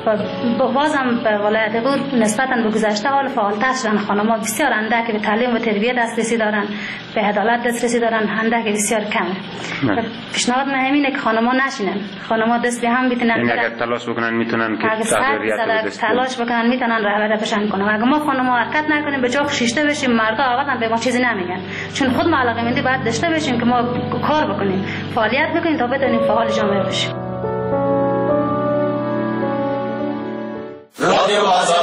و بازم به ولایت غور نسبتا به گذشته حال فعالتر شدن. خانم‌ها بسیار اندک به تعلیم و تربیت دسترسی دارن، به عدالت دسترسی دارن، اندک بسیار کمه. پیشنهاد من همینه که خانم‌ها نشینن، خانم‌ها دست به هم بتونن، یعنی اگر تلاش بکنن میتونن که رهبریت تلاش بکنن میتونن رهبری بشن کنن. اگه ما خانم‌ها حرکت نکنیم به جا شیشته بشیم، مردا آوردن به ما چیزی نمیگن، چون خود ما علاقه‌مندی باید داشته باشیم که ما کار بکنیم، فعالیت بکنیم تا بتونیم فعال جامعه بشیم. رادیو